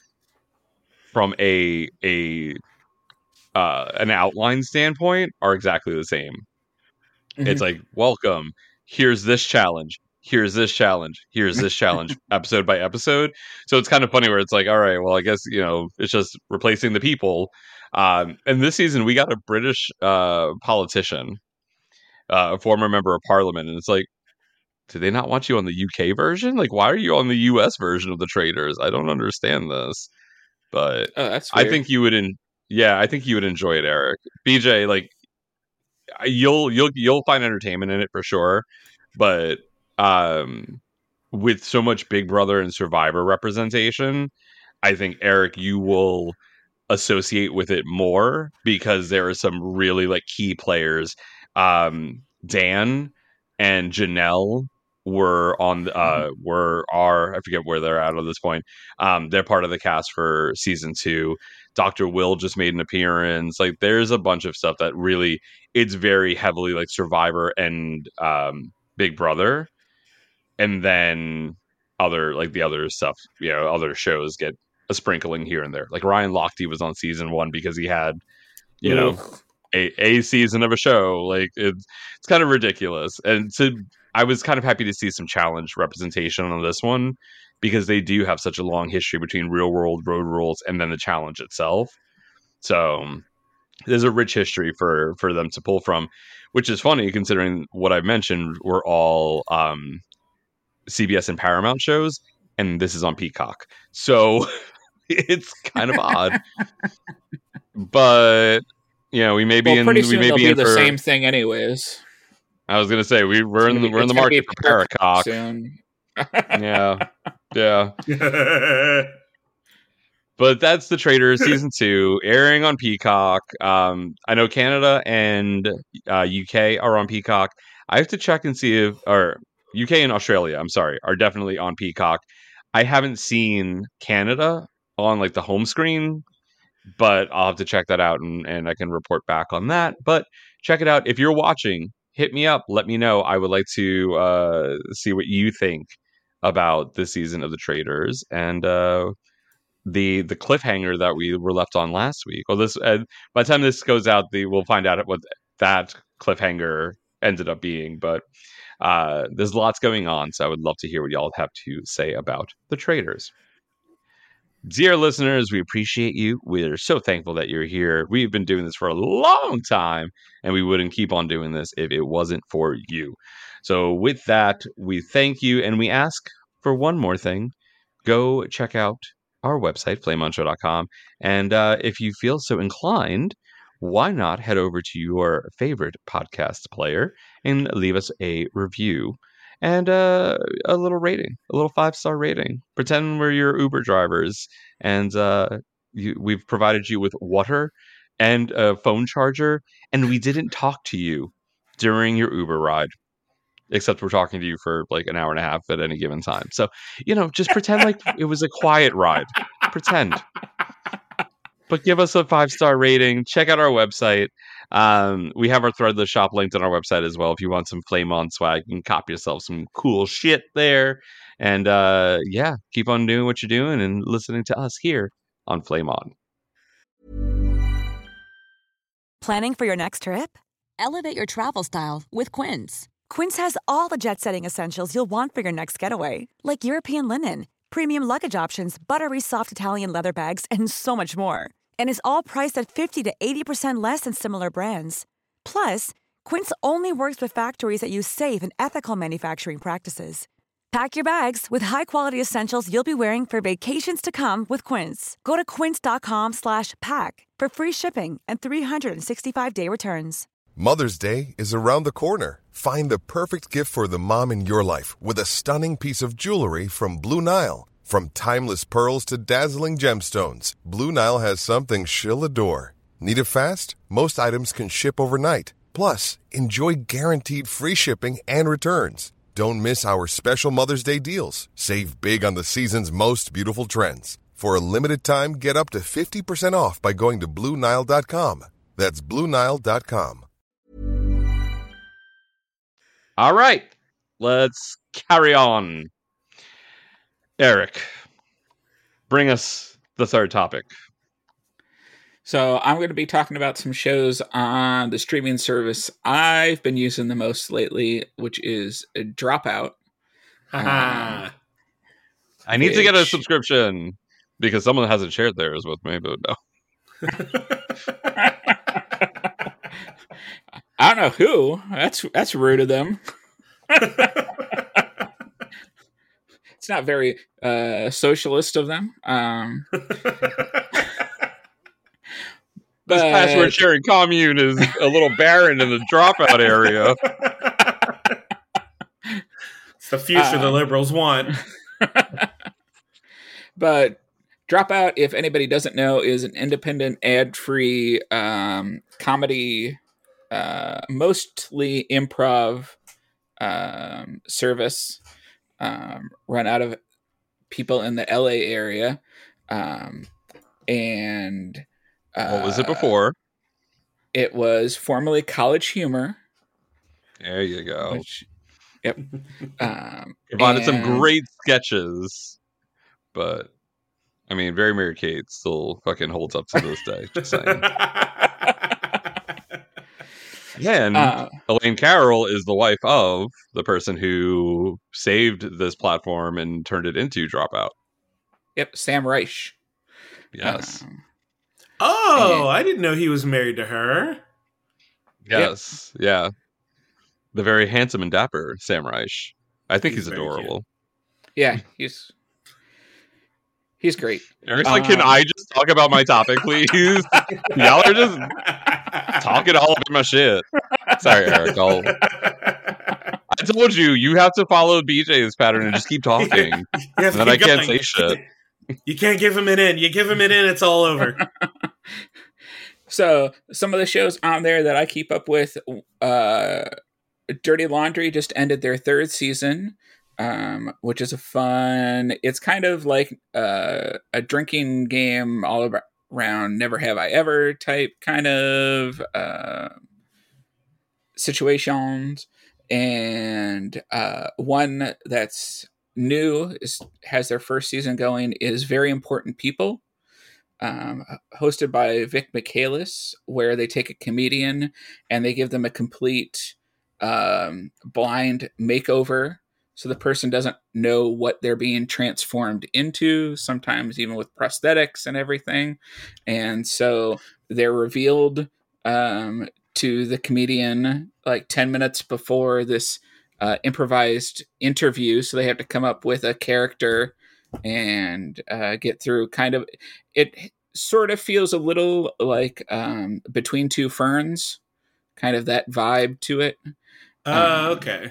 from a a uh, an outline standpoint, are exactly the same. Mm-hmm. It's like, welcome. Here's this challenge. Here's this challenge. Here's this challenge, episode by episode. So it's kind of funny where it's like, all right, well, I guess, you know, it's just replacing the people. Um, and this season, we got a British uh, politician, uh, a former member of parliament. And it's like, do they not want you on the U K version? Like, why are you on the U S version of the Traitors? I don't understand this. But oh, that's weird. I think you would, in, yeah, I think you would enjoy it, Eric. B J, like, you'll you'll you'll find entertainment in it for sure. But um, with so much Big Brother and Survivor representation, I think, Eric, you will associate with it more because there are some really like key players. Um, Dan and Janelle were on uh were are I forget where they're at at this point. Um, they're part of the cast for season two. Doctor Will just made an appearance. Like, there's a bunch of stuff that really, it's very heavily like Survivor and um Big Brother, and then other like the other stuff, you know, other shows get a sprinkling here and there. Like Ryan Lochte was on season one because he had, you Oof. know, a, a season of a show. Like, it's it's kind of ridiculous. And so I was kind of happy to see some challenge representation on this one because they do have such a long history between Real World, Road Rules, and then the challenge itself. So there's a rich history for for them to pull from, which is funny considering what I mentioned were all um, C B S and Paramount shows, and this is on Peacock. So it's kind of odd. But, you know, we may be well, in pretty soon we may they'll be, be in the for, same thing anyways. I was gonna say we we're in the we're in the market for Paracock soon. yeah, yeah. But that's The Traitors season two, airing on Peacock. Um, I know Canada and uh, U K are on Peacock. I have to check and see if, or U K and Australia, I'm sorry, are definitely on Peacock. I haven't seen Canada on like the home screen, but I'll have to check that out and, and I can report back on that. But check it out. If you're watching, hit me up. Let me know. I would like to uh, see what you think about this season of The Traitors and uh, the the cliffhanger that we were left on last week. Well, this uh, by the time this goes out, the, we'll find out what that cliffhanger ended up being. But uh, there's lots going on, so I would love to hear what y'all have to say about The Traitors. Dear listeners, we appreciate you. We're so thankful that you're here. We've been doing this for a long time, and we wouldn't keep on doing this if it wasn't for you. So with that, we thank you, and we ask for one more thing. Go check out our website, flame on show dot com, and uh, if you feel so inclined, why not head over to your favorite podcast player and leave us a review and uh, a little rating, a little five-star rating. Pretend we're your Uber drivers, and uh, you, we've provided you with water and a phone charger, and we didn't talk to you during your Uber ride, except we're talking to you for like an hour and a half at any given time. So, you know, just pretend like it was a quiet ride. Pretend. But give us a five-star rating. Check out our website. Um, we have our Threadless shop linked on our website as well. If you want some Flame On swag, you can cop yourself some cool shit there. And uh, yeah, keep on doing what you're doing and listening to us here on Flame On. Planning for your next trip? Elevate your travel style with Quince. Quince has all the jet-setting essentials you'll want for your next getaway, like European linen, premium luggage options, buttery soft Italian leather bags, and so much more. And is all priced at fifty to eighty percent less than similar brands. Plus, Quince only works with factories that use safe and ethical manufacturing practices. Pack your bags with high-quality essentials you'll be wearing for vacations to come with Quince. Go to quince dot com slash pack for free shipping and three sixty-five day returns. Mother's Day is around the corner. Find the perfect gift for the mom in your life with a stunning piece of jewelry from Blue Nile. From timeless pearls to dazzling gemstones, Blue Nile has something she'll adore. Need it fast? Most items can ship overnight. Plus, enjoy guaranteed free shipping and returns. Don't miss our special Mother's Day deals. Save big on the season's most beautiful trends. For a limited time, get up to fifty percent off by going to Blue Nile dot com. That's Blue Nile dot com. All right, let's carry on. Eric, bring us the third topic. So I'm going to be talking about some shows on the streaming service I've been using the most lately, which is Dropout. um, I need which... to get a subscription because someone hasn't shared theirs with me, but no. I don't know who. That's that's rude of them. It's not very uh, socialist of them. Um, This but... password sharing commune is a little barren in the Dropout area. It's the future uh, the liberals want. But Dropout, if anybody doesn't know, is an independent, ad-free um, comedy, uh, mostly improv um, service um, run out of people in the L A area. Um, and uh, What was it before? It was formerly College Humor. There you go. Which, yep. Um, Provided some and- great sketches, but I mean, Very Mary Kate still fucking holds up to this day. Just saying. Yeah, and Uh, Elaine Carroll is the wife of the person who saved this platform and turned it into Dropout. Yep, Sam Reich. Yes. Um, Oh, and- I didn't know he was married to her. Yes. Yeah. The very handsome and dapper Sam Reich. I think He's he's, very adorable. yeah, he's he's great. Eric's like, can Um, I just talk about my topic, please? Y'all are just talking all about my shit. Sorry, Eric. I'll... I told you, you have to follow B J's pattern and just keep talking. You have And to then I keep can't going. say shit. You can't give him an in. You give him an in, it's all over. So some of the shows on there that I keep up with, uh, Dirty Laundry just ended their third season, um, which is a fun. It's kind of like uh, a drinking game all around, never have I ever type kind of uh, situations. And uh, one that's new is has their first season going is Very Important People. Um, hosted by Vic Michaelis, where they take a comedian and they give them a complete um, blind makeover. So the person doesn't know what they're being transformed into, sometimes even with prosthetics and everything. And so they're revealed um, to the comedian like ten minutes before this uh, improvised interview. So they have to come up with a character and uh, get through kind of, it sort of feels a little like um, Between Two Ferns, kind of that vibe to it. Oh, Um, okay.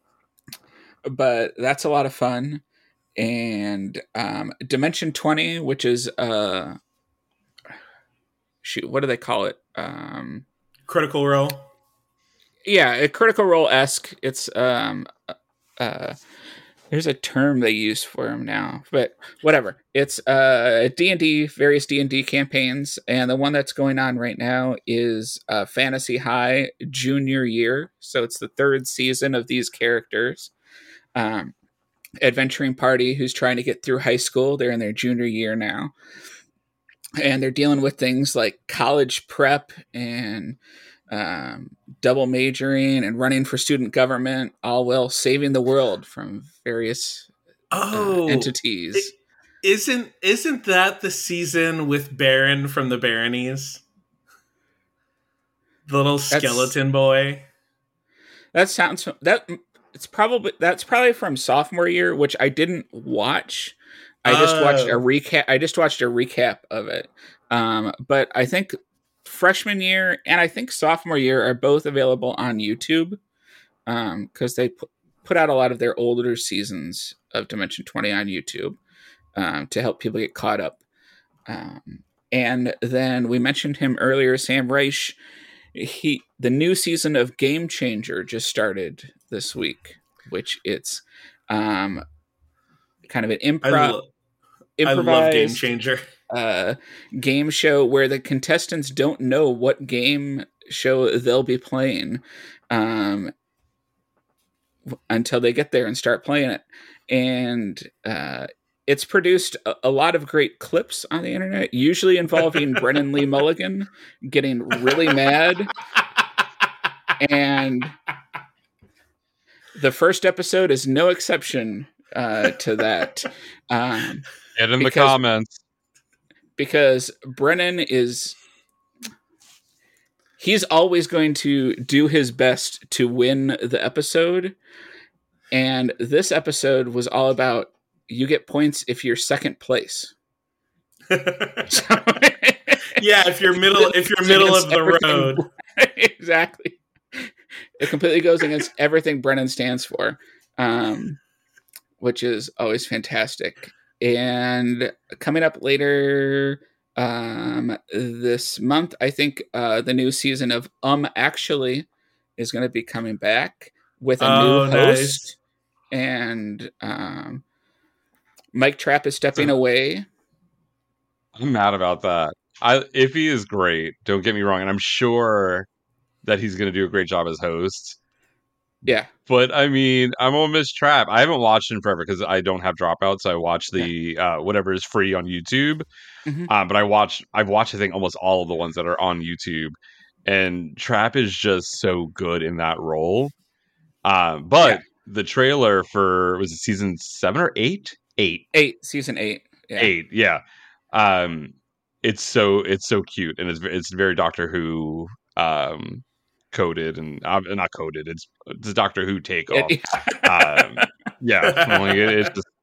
But that's a lot of fun. And um, Dimension twenty, which is, uh, shoot, what do they call it? Um, Critical Role. yeah, a Critical Role-esque. It's, um, uh, there's a term they use for them now, but whatever. It's uh, D and D, various D and D campaigns, and the one that's going on right now is uh, Fantasy High Junior Year. So it's the third season of these characters. Um, adventuring party who's trying to get through high school. They're in their junior year now, and they're dealing with things like college prep and um, double majoring and running for student government, all while saving the world from various Oh, uh, entities. it- isn't isn't that the season with Baron from the Baronies? The little That's- skeleton boy. That sounds that it's probably that's probably from sophomore year, which I didn't watch. I just watched a Oh. recap. I just watched a recap of it. Um, but I think freshman year and I think sophomore year are both available on YouTube because um, they pu- put out a lot of their older seasons of Dimension twenty on YouTube um, to help people get caught up. Um, and then we mentioned him earlier, Sam Reich. He the new season of Game Changer just started this week, which it's um, kind of an improv. I, lo- I love Game Changer. Uh, game show where the contestants don't know what game show they'll be playing um, until they get there and start playing it. And uh, it's produced a, a lot of great clips on the internet, usually involving Brennan Lee Mulligan getting really mad. And the first episode is no exception uh, to that. Um, Get in the comments. Because Brennan is, he's always going to do his best to win the episode. And this episode was all about, you get points if you're second place. Yeah, if you're middle, if you're middle of the road. Exactly. It completely goes against everything Brennan stands for, um, which is always fantastic. And coming up later um, this month, I think uh, the new season of Um Actually is going to be coming back with a oh, new host. Nice. And um, Mike Trapp is stepping away. I'm mad about that. I, Iffy is great. Don't get me wrong. And I'm sure that he's going to do a great job as host. Yeah. But I mean, I'm gonna miss Trap. I haven't watched him forever because I don't have Dropout, so I watch the yeah. uh, whatever is free on YouTube. Mm-hmm. Uh, but I watch, I've watched I think almost all of the ones that are on YouTube, and Trap is just so good in that role. Uh, but yeah. the trailer for was it season seven or eight? Eight. Eight. Season eight. Yeah. Eight. Yeah. Um, it's so it's so cute, and it's it's very Doctor Who. Um, coded and uh, not coded. It's it's Doctor Who takeoff. um, yeah, like it, it's just.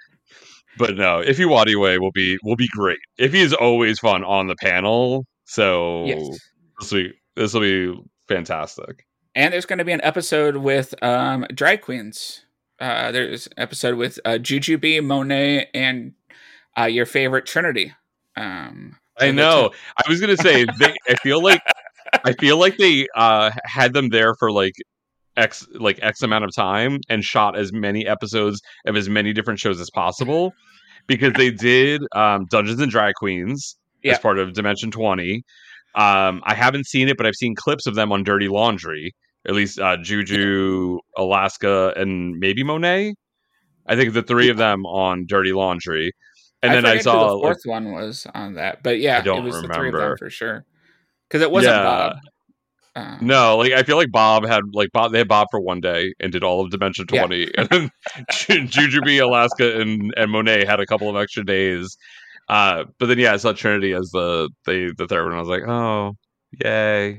But no, if you Wadiway will be will be great. If he is always fun on the panel, so yes. this will be this will be fantastic. And there's going to be an episode with um, drag queens. Uh, there's an episode with uh, Jujubee, Monet, and uh, your favorite Trinity. Um, I know. I was gonna say. They, I feel like. I feel like they uh, had them there for like X like X amount of time and shot as many episodes of as many different shows as possible because they did um, Dungeons and Drag Queens yeah. as part of Dimension twenty. Um, I haven't seen it, but I've seen clips of them on Dirty Laundry. At least uh, Juju, Alaska, and maybe Monet. I think the three of them on Dirty Laundry. And I then I saw the fourth like, one was on that, but yeah, I don't it was remember. the three of them for sure. Because it wasn't yeah. Bob. Um, no, like I feel like Bob had like Bob. They had Bob for one day and did all of Dimension twenty, yeah. and then Jujubee, Alaska, and and Monet had a couple of extra days. Uh, but then yeah, I saw Trinity as the the the third one. And I was like, oh, yay,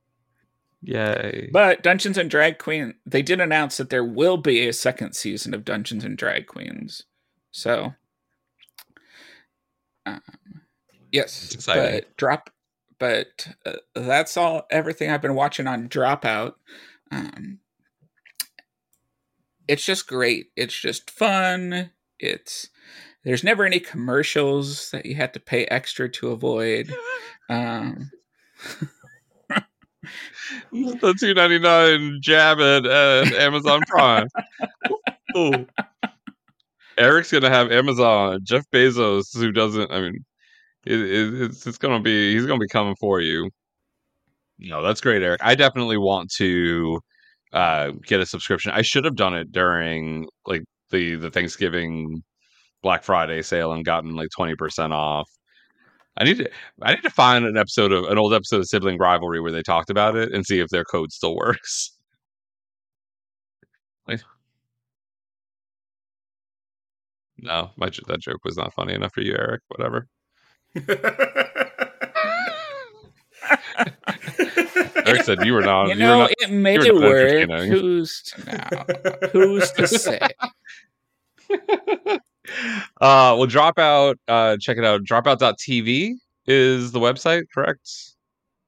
yay! But Dungeons and Drag Queen, they did announce that there will be a second season of Dungeons and Drag Queens. So, um, yes, it's exciting. But drop. But uh, that's all. Everything I've been watching on Dropout. Um, it's just great. It's just fun. It's there's never any commercials that you have to pay extra to avoid. Um, the two ninety-nine jab at uh, Amazon Prime. Ooh. Eric's gonna have Amazon. Jeff Bezos, who doesn't. I mean. It, it, it's it's gonna be he's gonna be coming for you. No, that's great, Eric. I definitely want to uh, get a subscription. I should have done it during like the the Thanksgiving Black Friday sale and gotten like twenty percent off. I need to I need to find an episode of an old episode of Sibling Rivalry where they talked about it and see if their code still works. Like, no, my that joke was not funny enough for you, Eric. Whatever. Eric said you were not. You know, you were not, it made it work. Who's to, no, who's to say? uh, well, Dropout. Uh, check it out. Dropout dot T V is the website, correct?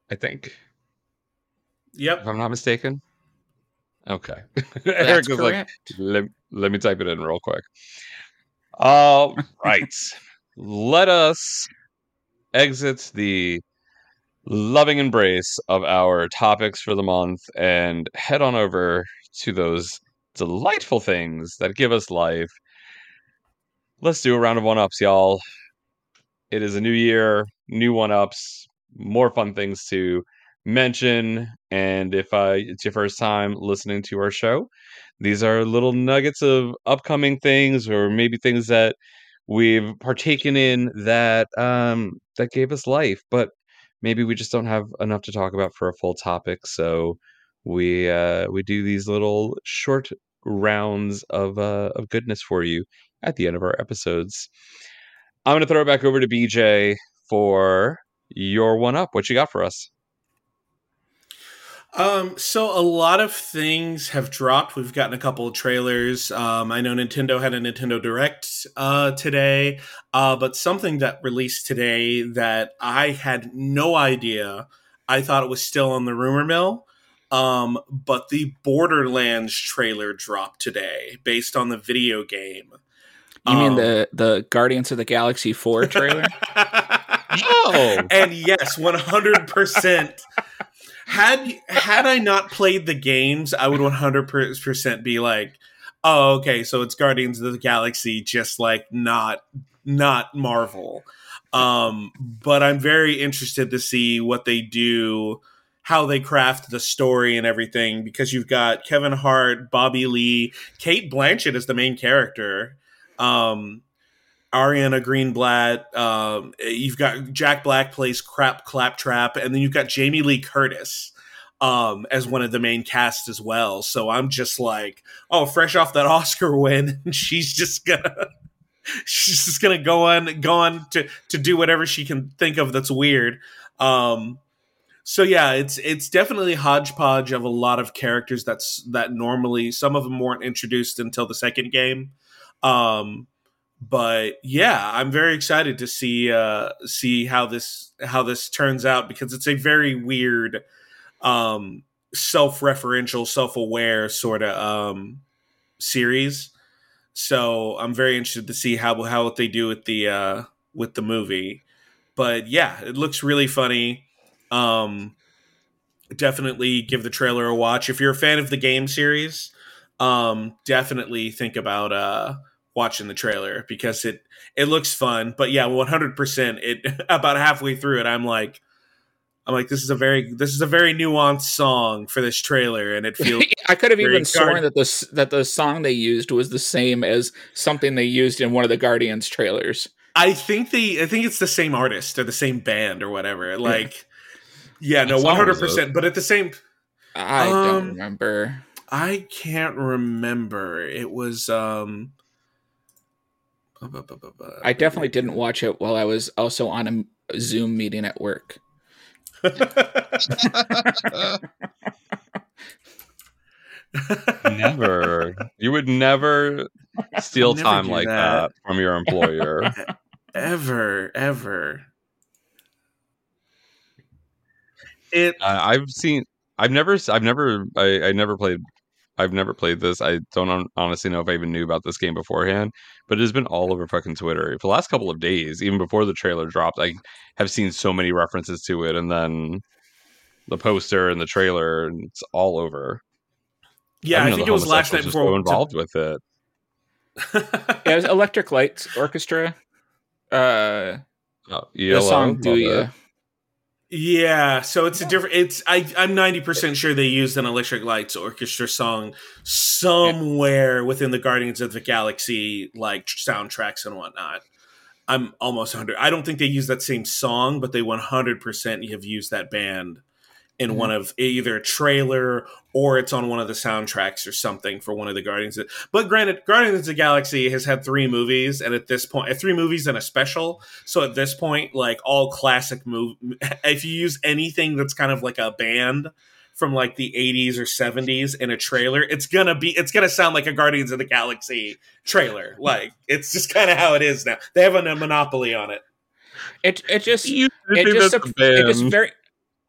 I think. Yep. If I'm not mistaken. Okay. That's Eric was like, correct. let, let me type it in real quick. All right. Let us exit the loving embrace of our topics for the month and head on over to those delightful things that give us life. Let's do a round of one-ups, y'all. It is a new year, new one-ups, more fun things to mention. And if uh, it's your first time listening to our show, these are little nuggets of upcoming things or maybe things that we've partaken in that um, that gave us life. But maybe we just don't have enough to talk about for a full topic. So we uh, we do these little short rounds of uh, of goodness for you at the end of our episodes. I'm going to throw it back over to B J for your one up. What you got for us? Um, so a lot of things have dropped. We've gotten a couple of trailers. Um, I know Nintendo had a Nintendo Direct uh, today, uh, but something that released today that I had no idea. I thought it was still on the rumor mill. Um, but the Borderlands trailer dropped today based on the video game. You mean Um, the the Guardians of the Galaxy four trailer? Oh, And yes, one hundred percent. Had had I not played the games, I would one hundred percent be like, "Oh, okay, so it's Guardians of the Galaxy, just like not not Marvel." Um, but I'm very interested to see what they do, how they craft the story and everything, because you've got Kevin Hart, Bobby Lee, Kate Blanchett as the main character. Um, Ariana Greenblatt, um, you've got Jack Black plays Crap Claptrap, and then you've got Jamie Lee Curtis um, as one of the main cast as well. So I'm just like, oh, fresh off that Oscar win, she's just gonna she's just gonna go on go on to to do whatever she can think of that's weird. Um, so yeah, it's it's definitely a hodgepodge of a lot of characters that's that normally some of them weren't introduced until the second game. Um, But yeah, I'm very excited to see uh, see how this how this turns out, because it's a very weird, um, self-referential, self-aware sort of um, series. So I'm very interested to see how how what they do with the uh, with the movie. But yeah, it looks really funny. Um, definitely give the trailer a watch if you're a fan of the game series. Um, definitely think about uh, watching the trailer, because it it looks fun. But yeah, one hundred percent. It about halfway through it, I'm like, I'm like, this is a very this is a very nuanced song for this trailer, and it feels. I could have very even sworn guard- that the that the song they used was the same as something they used in one of the Guardians trailers. I think they I think it's the same artist or the same band or whatever. Like, yeah, no, What song one hundred was it? percent. But at the same, I Um, don't remember. I can't remember. It was. um I definitely didn't watch it while I was also on a Zoom meeting at work. never. You would never steal Never time do like that. that from your employer. ever, ever. It. Uh, I've seen. I've never. s- I've never. I, I never played. I've never played this. I don't hon- honestly know if I even knew about this game beforehand. But it has been all over fucking Twitter for the last couple of days, even before the trailer dropped. I have seen so many references to it, and then the poster and the trailer, and it's all over. Yeah, I, didn't know think the it was last night homosexuals before. were so involved with it. Yeah, it was Electric Lights Orchestra. Uh, Oh, the E L O, song "Do love Ya." it. Yeah, so it's a different. It's I. I'm ninety percent sure they used an Electric Lights Orchestra song somewhere within the Guardians of the Galaxy like soundtracks and whatnot. I'm almost one hundred. I don't think they used that same song, but they one hundred percent have used that band in Mhm. one of either a trailer or it's on one of the soundtracks or something for one of the Guardians. But granted, Guardians of the Galaxy has had three movies, and at this point, three movies and a special. So at this point, like all classic move, if you use anything that's kind of like a band from like the eighties or seventies in a trailer, it's gonna be it's gonna sound like a Guardians of the Galaxy trailer. Like it's just kind of how it is now. They have a monopoly on it. It it just You it think just that's a it just band. very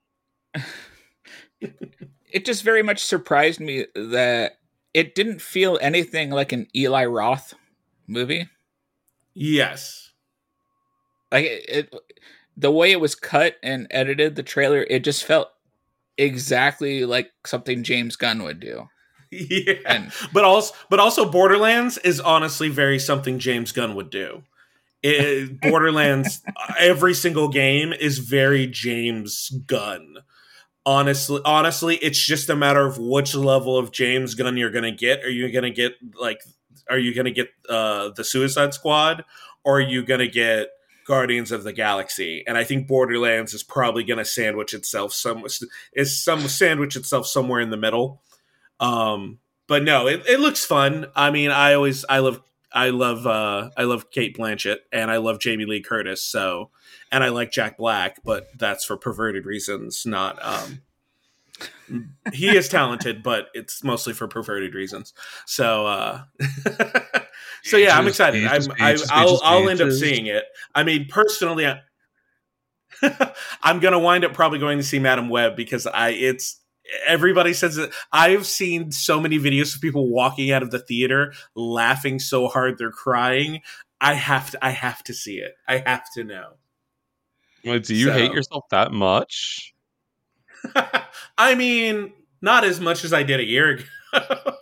it just very much surprised me that it didn't feel anything like an Eli Roth movie. Yes. Like it, it the way it was cut and edited, the trailer, it just felt exactly like something James Gunn would do. Yeah. And, but also but also Borderlands is honestly very something James Gunn would do. It, Borderlands, every single game is very James Gunn. Honestly, honestly, it's just a matter of which level of James Gunn you're gonna get. Are you gonna get like, are you gonna get uh, the Suicide Squad, or are you gonna get Guardians of the Galaxy? And I think Borderlands is probably gonna sandwich itself some is some sandwich itself somewhere in the middle. Um, but no, it, it looks fun. I mean, I always I love. I love uh, I love Cate Blanchett and I love Jamie Lee Curtis. So, and I like Jack Black, but that's for perverted reasons. Not um, he is talented, but it's mostly for perverted reasons. So, uh, so yeah, I'm excited. I'm, I, I'll I'll end up seeing it. I mean, personally, I, I'm gonna wind up probably going to see Madam Web because I it's. Everybody says that. I've seen so many videos of people walking out of the theater laughing so hard they're crying. I have to. I have to see it. I have to know. Well, do you so. hate yourself that much? I mean, not as much as I did a year ago.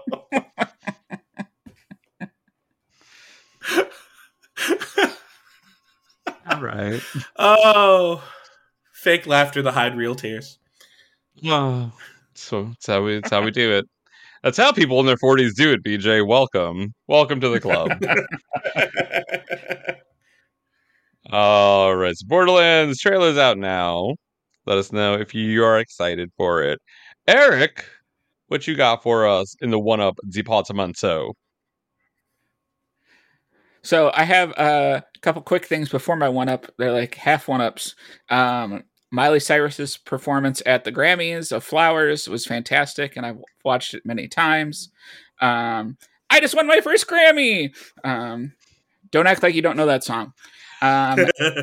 All right. Oh, fake laughter to hide real tears. Oh, so that's how we that's how we do it. That's how people in their forties do it, B J. Welcome. Welcome to the club. All right. So Borderlands trailer's out now. Let us know if you are excited for it. Eric, what you got for us in the one-up Departamento? So I have uh, a couple quick things before my one-up. They're like half one-ups. Um, Miley Cyrus's performance at the Grammys of Flowers was fantastic, and I've watched it many times. Um, I just won my first Grammy. Um, don't act like you don't know that song. Um,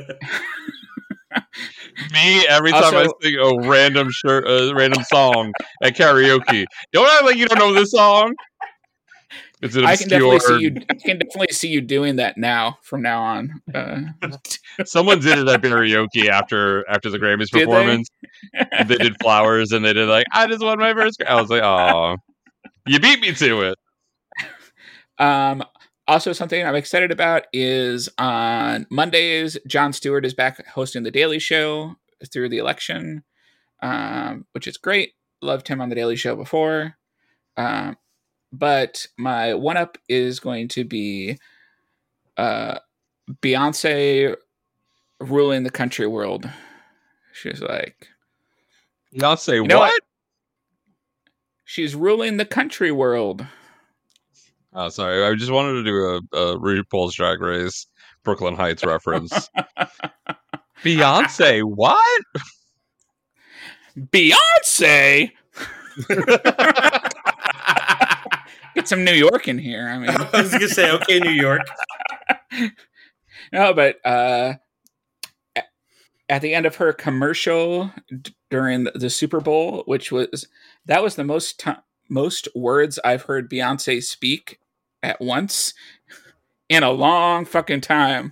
Me, every time also, I sing a random shirt, a random song at karaoke, don't act like you don't know this song. It's an I can definitely see you. I can definitely see you doing that now. From now on, uh, someone did it at karaoke after after the Grammys did performance. They? they did Flowers, and they did like, I just won my first. I was like, oh, you beat me to it. Um. Also, something I'm excited about is on Mondays, Jon Stewart is back hosting The Daily Show through the election, um, which is great. Loved him on The Daily Show before. Um. But my one-up is going to be uh, Beyonce ruling the country world. She's like... Beyonce you know what? what? She's ruling the country world. Oh, sorry. I just wanted to do a, a RuPaul's Drag Race Brooklyn Heights reference. Beyonce what? Beyonce? Get some New York in here. I mean, I was gonna say, okay, New York. No, but uh, at the end of her commercial d- during the, the Super Bowl, which was that was the most t- most words I've heard Beyonce speak at once in a long fucking time.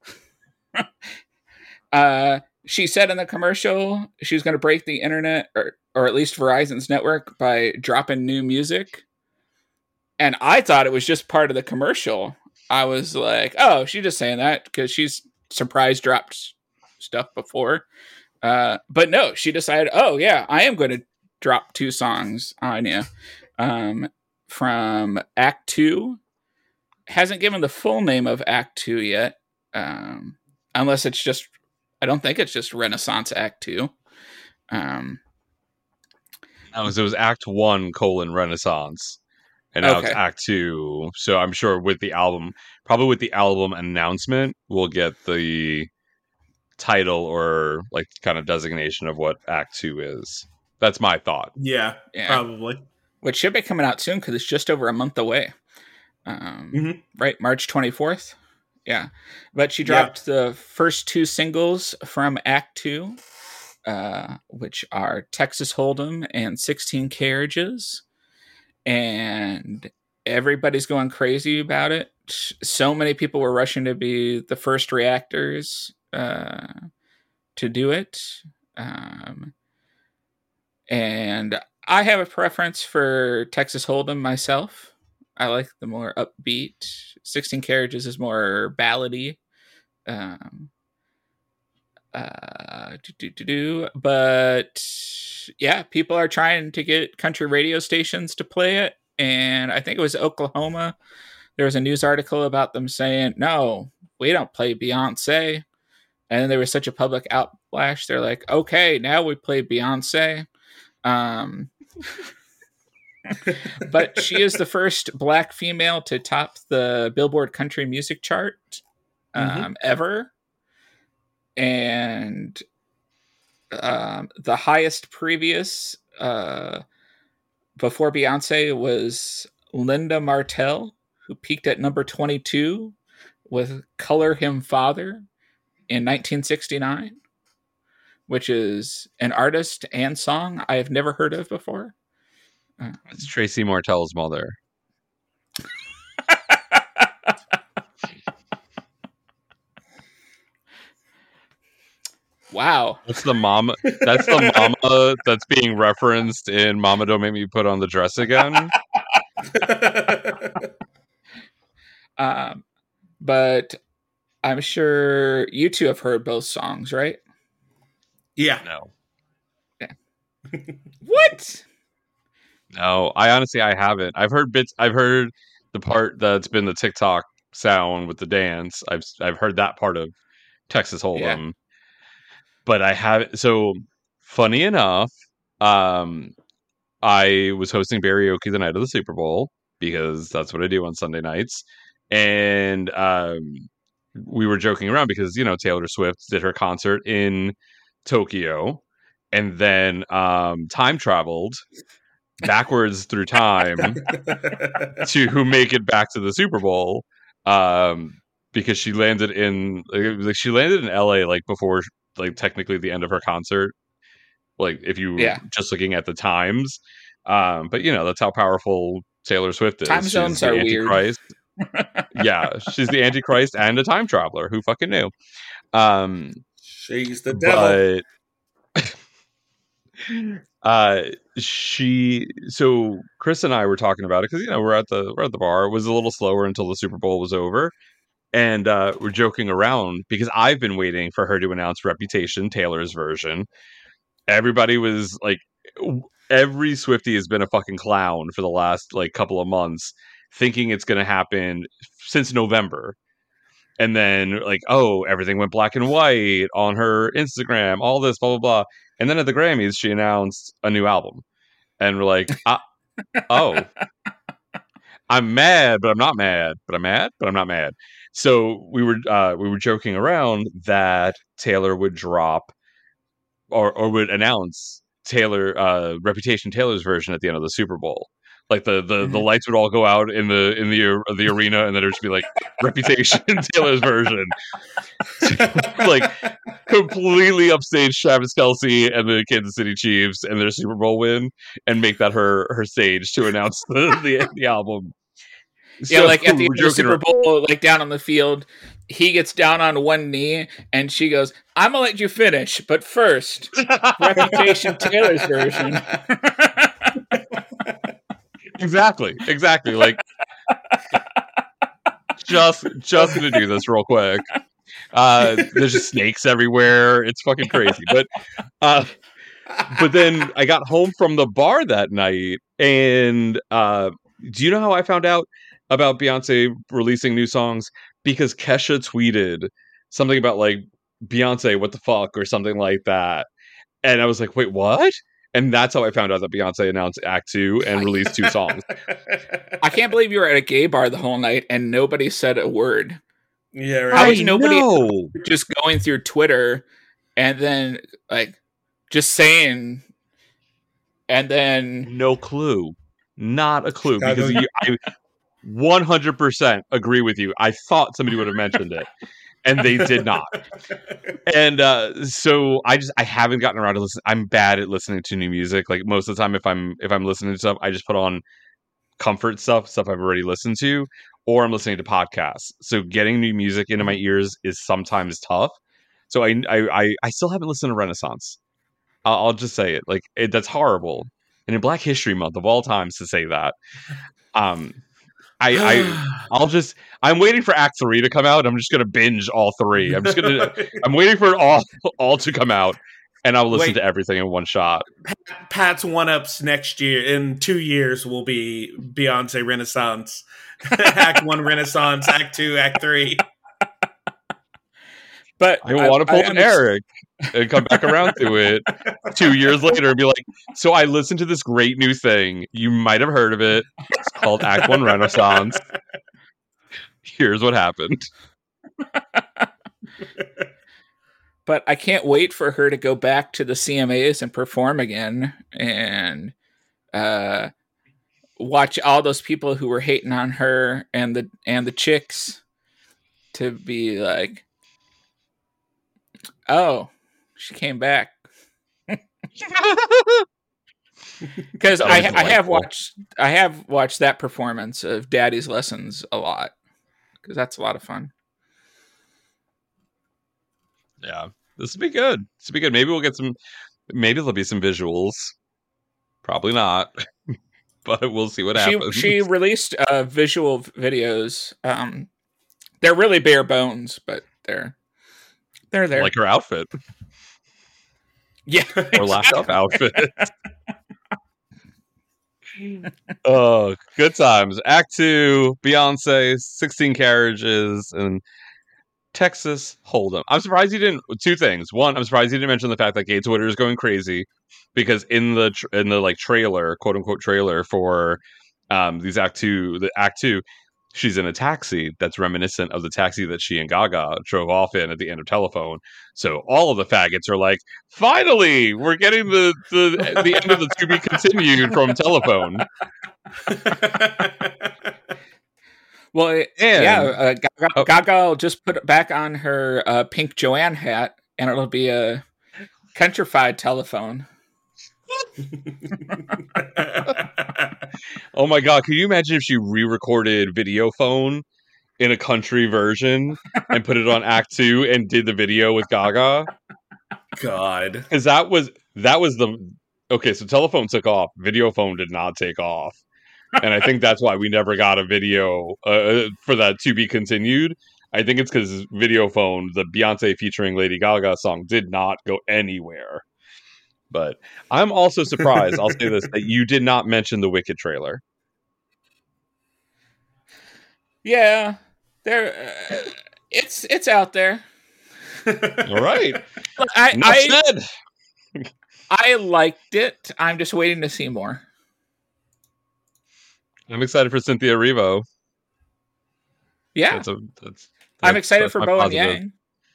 uh, she said in the commercial she was going to break the internet, or or at least Verizon's network, by dropping new music. And I thought it was just part of the commercial. I was like, oh, she's just saying that because she's surprise dropped stuff before. Uh, but no, she decided, oh, yeah, I am going to drop two songs on you. Um, from Act Two. Hasn't given the full name of Act Two yet. Um, unless it's just, I don't think it's just Renaissance Act Two. Um, no, so it was Act One colon Renaissance. And now okay. It's Act Two. So I'm sure with the album, probably with the album announcement, we'll get the title or like kind of designation of what Act Two is. That's my thought. Yeah, yeah. Probably. Which should be coming out soon because it's just over a month away. Um, mm-hmm. Right, March twenty-fourth. Yeah. But she dropped yeah. the first two singles from Act Two. uh, which are Texas Hold'em and sixteen Carriages. And everybody's going crazy about it. So many people were rushing to be the first reactors uh, to do it. Um, and I have a preference for Texas Hold'em myself. I like the more upbeat. sixteen Carriages is more ballady. Um, uh, do, do, do, do. But yeah, people are trying to get country radio stations to play it. And I think it was Oklahoma. There was a news article about them saying, no, we don't play Beyonce. And then there was such a public outlash. They're like, okay, now we play Beyonce. Um, but she is the first Black female to top the Billboard Country Music Chart um, mm-hmm. ever. And um, the highest previous uh, before Beyonce was Linda Martell, who peaked at number twenty-two with Color Him Father in nineteen sixty-nine, which is an artist and song I have never heard of before. Uh, it's Tracy Martell's mother. Wow. That's the mama. That's the mama that's being referenced in Mama Don't Make Me Put on the Dress Again. um, but I'm sure you two have heard both songs, right? Yeah. No. Yeah. What? No, I honestly I haven't. I've heard bits. I've heard the part that's been the TikTok sound with the dance. I've I've heard that part of Texas Hold'em. Yeah. But I have so funny enough, um, I was hosting karaoke the night of the Super Bowl because that's what I do on Sunday nights, and um, we were joking around because you know Taylor Swift did her concert in Tokyo, and then um, time traveled backwards through time to make it back to the Super Bowl um, because she landed in like she landed in L A like before. Like technically the end of her concert, like if you yeah. just looking at the times, um, but you know that's how powerful Taylor Swift is. Time she's zones the are Antichrist. weird. Yeah, she's the Antichrist and a time traveler. Who fucking knew? Um, she's the devil. But uh, she. So Chris and I were talking about it because you know we're at the we're at the bar. It was a little slower until the Super Bowl was over. And uh, we're joking around because I've been waiting for her to announce Reputation, Taylor's version. Everybody was like, every Swiftie has been a fucking clown for the last like couple of months, thinking it's going to happen since November. And then like, oh, everything went black and white on her Instagram, all this, blah, blah, blah. And then at the Grammys, she announced a new album. And we're like, ah, oh, I'm mad, but I'm not mad. But I'm mad, but I'm not mad. So we were uh, we were joking around that Taylor would drop or or would announce Taylor uh, Reputation Taylor's version at the end of the Super Bowl. Like the, the, Mm-hmm. the lights would all go out in the in the the arena, and then there'd just be like Reputation Taylor's version, like completely upstage Travis Kelce and the Kansas City Chiefs and their Super Bowl win, and make that her her stage to announce the the, the album. Yeah, So, like at the end of the Super around. Bowl, like down on the field, he gets down on one knee, and she goes, "I'm gonna let you finish, but first, Reputation Taylor's version." Exactly, exactly. Like, just just gonna do this real quick. Uh, there's just snakes everywhere. It's fucking crazy. But, uh, but then I got home from the bar that night, and uh, do you know how I found out about Beyonce releasing new songs? Because Kesha tweeted something about like Beyonce, what the fuck, or something like that, and I was like, wait, what? And that's how I found out that Beyonce announced Act Two and released two songs. I can't believe you were at a gay bar the whole night and nobody said a word. Yeah, right. How was nobody know. just going through Twitter and then like just saying, and then No clue, not a clue, because you, I one hundred percent agree with you. I thought somebody would have mentioned it. and they did not. And uh, so I just I haven't gotten around to listen. I'm bad at listening to new music. Like most of the time, if I'm if I'm listening to stuff, I just put on comfort stuff, stuff I've already listened to, or I'm listening to podcasts. So getting new music into my ears is sometimes tough. So I I I, I still haven't listened to Renaissance. I'll, I'll just say it. Like it, that's horrible. And in Black History Month of all times to say that. Um. I, I I'll just I'm waiting for Act Three to come out. I'm just gonna binge all three. I'm just gonna I'm waiting for it all all to come out, and I'll listen Wait, to everything in one shot. Pat's one ups next year in two years will be Beyonce Renaissance, Act One Renaissance, Act Two, Act Three. But I, I want to pull an Eric and come back around to it two years later and be like, so I listened to this great new thing. You might have heard of it. It's called Act One Renaissance. Here's what happened. But I can't wait for her to go back to the C M As and perform again and uh, watch all those people who were hating on her and the and the chicks to be like, oh, she came back. Because I, I have watched I have watched that performance of Daddy's Lessons a lot because that's a lot of fun. Yeah, this will be good. This will be good. Maybe we'll get some. Maybe there'll be some visuals. Probably not, but we'll see what she, happens. She released uh, visual videos. Um, they're really bare bones, but they're they're there. Like her outfit. Yeah. Or laughed up outfit. Oh, good times. Act two, Beyonce, sixteen Carriages, and Texas Hold'em. I'm surprised you didn't. Two things. One, I'm surprised you didn't mention the fact that gay Twitter is going crazy because in the in the like trailer, quote unquote trailer for um these Act two, the Act two, she's in a taxi that's reminiscent of the taxi that she and Gaga drove off in at the end of Telephone. So all of the faggots are like, finally, we're getting the the, the end of the to be continued from Telephone. Well, and, yeah, uh, Gaga, oh. Gaga will just put it back on her uh, pink Joanne hat, and it'll be a countrified Telephone. Oh my god, can you imagine if she re-recorded Videophone in a country version and put it on Act Two and did the video with Gaga? God, because that was that was the okay. So Telephone took off, Videophone did not take off, and I think that's why we never got a video uh, for that to be continued. I think it's because Videophone, the Beyonce featuring Lady Gaga song, did not go anywhere. But I'm also surprised, I'll say this, that you did not mention the Wicked trailer. Yeah, there. Uh, it's it's out there. All right. I, Enough I, said. I liked it. I'm just waiting to see more. I'm excited for Cynthia Erivo. Yeah. That's a, that's, that's, I'm excited that's for Bowen positive. Yang.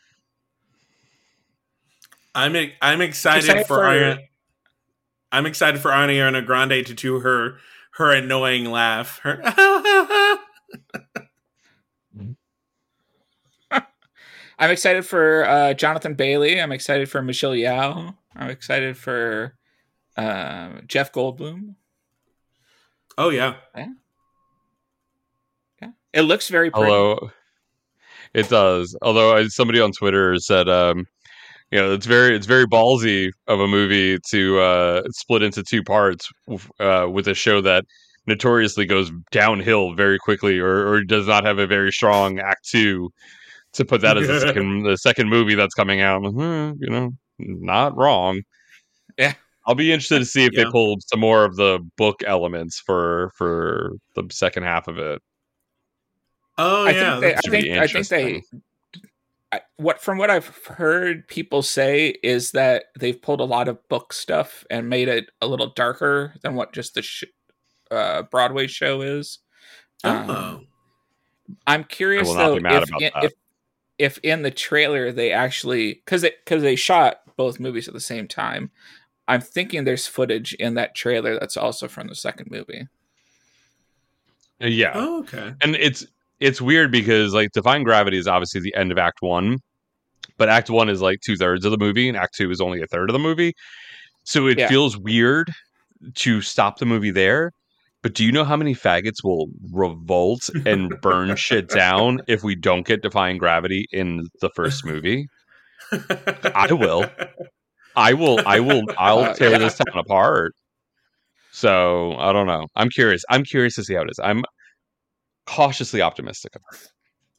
I'm I'm excited, excited for, for Ariana. I'm excited for Ariana Grande to do her her annoying laugh. Her I'm excited for uh, Jonathan Bailey. I'm excited for Michelle Yeoh. I'm excited for uh, Jeff Goldblum. Oh yeah, yeah, yeah. It looks very pretty. Although it does. Although uh, somebody on Twitter said, um, you know, it's very it's very ballsy of a movie to uh, split into two parts uh, with a show that notoriously goes downhill very quickly, or, or does not have a very strong act two. To put that as the second the second movie that's coming out, hmm, you know, not wrong. Yeah, I'll be interested to see if yeah. they pull some more of the book elements for for the second half of it. Oh I yeah, think they, I think I think they. I, what from what I've heard people say is that they've pulled a lot of book stuff and made it a little darker than what just the sh- uh, Broadway show is. Oh, um, I'm curious though if, in, if if in the trailer they actually because because they shot both movies at the same time. I'm thinking there's footage in that trailer that's also from the second movie. Yeah. Oh, okay. And it's it's weird because like Defying Gravity is obviously the end of Act One, but Act One is like two thirds of the movie, and Act Two is only a third of the movie. So it Yeah. feels weird to stop the movie there. But do you know how many faggots will revolt and burn shit down if we don't get Defying Gravity in the first movie? I will. I will. I will. I'll Uh, tear yeah. this town apart. So I don't know. I'm curious. I'm curious to see how it is. I'm cautiously optimistic about it.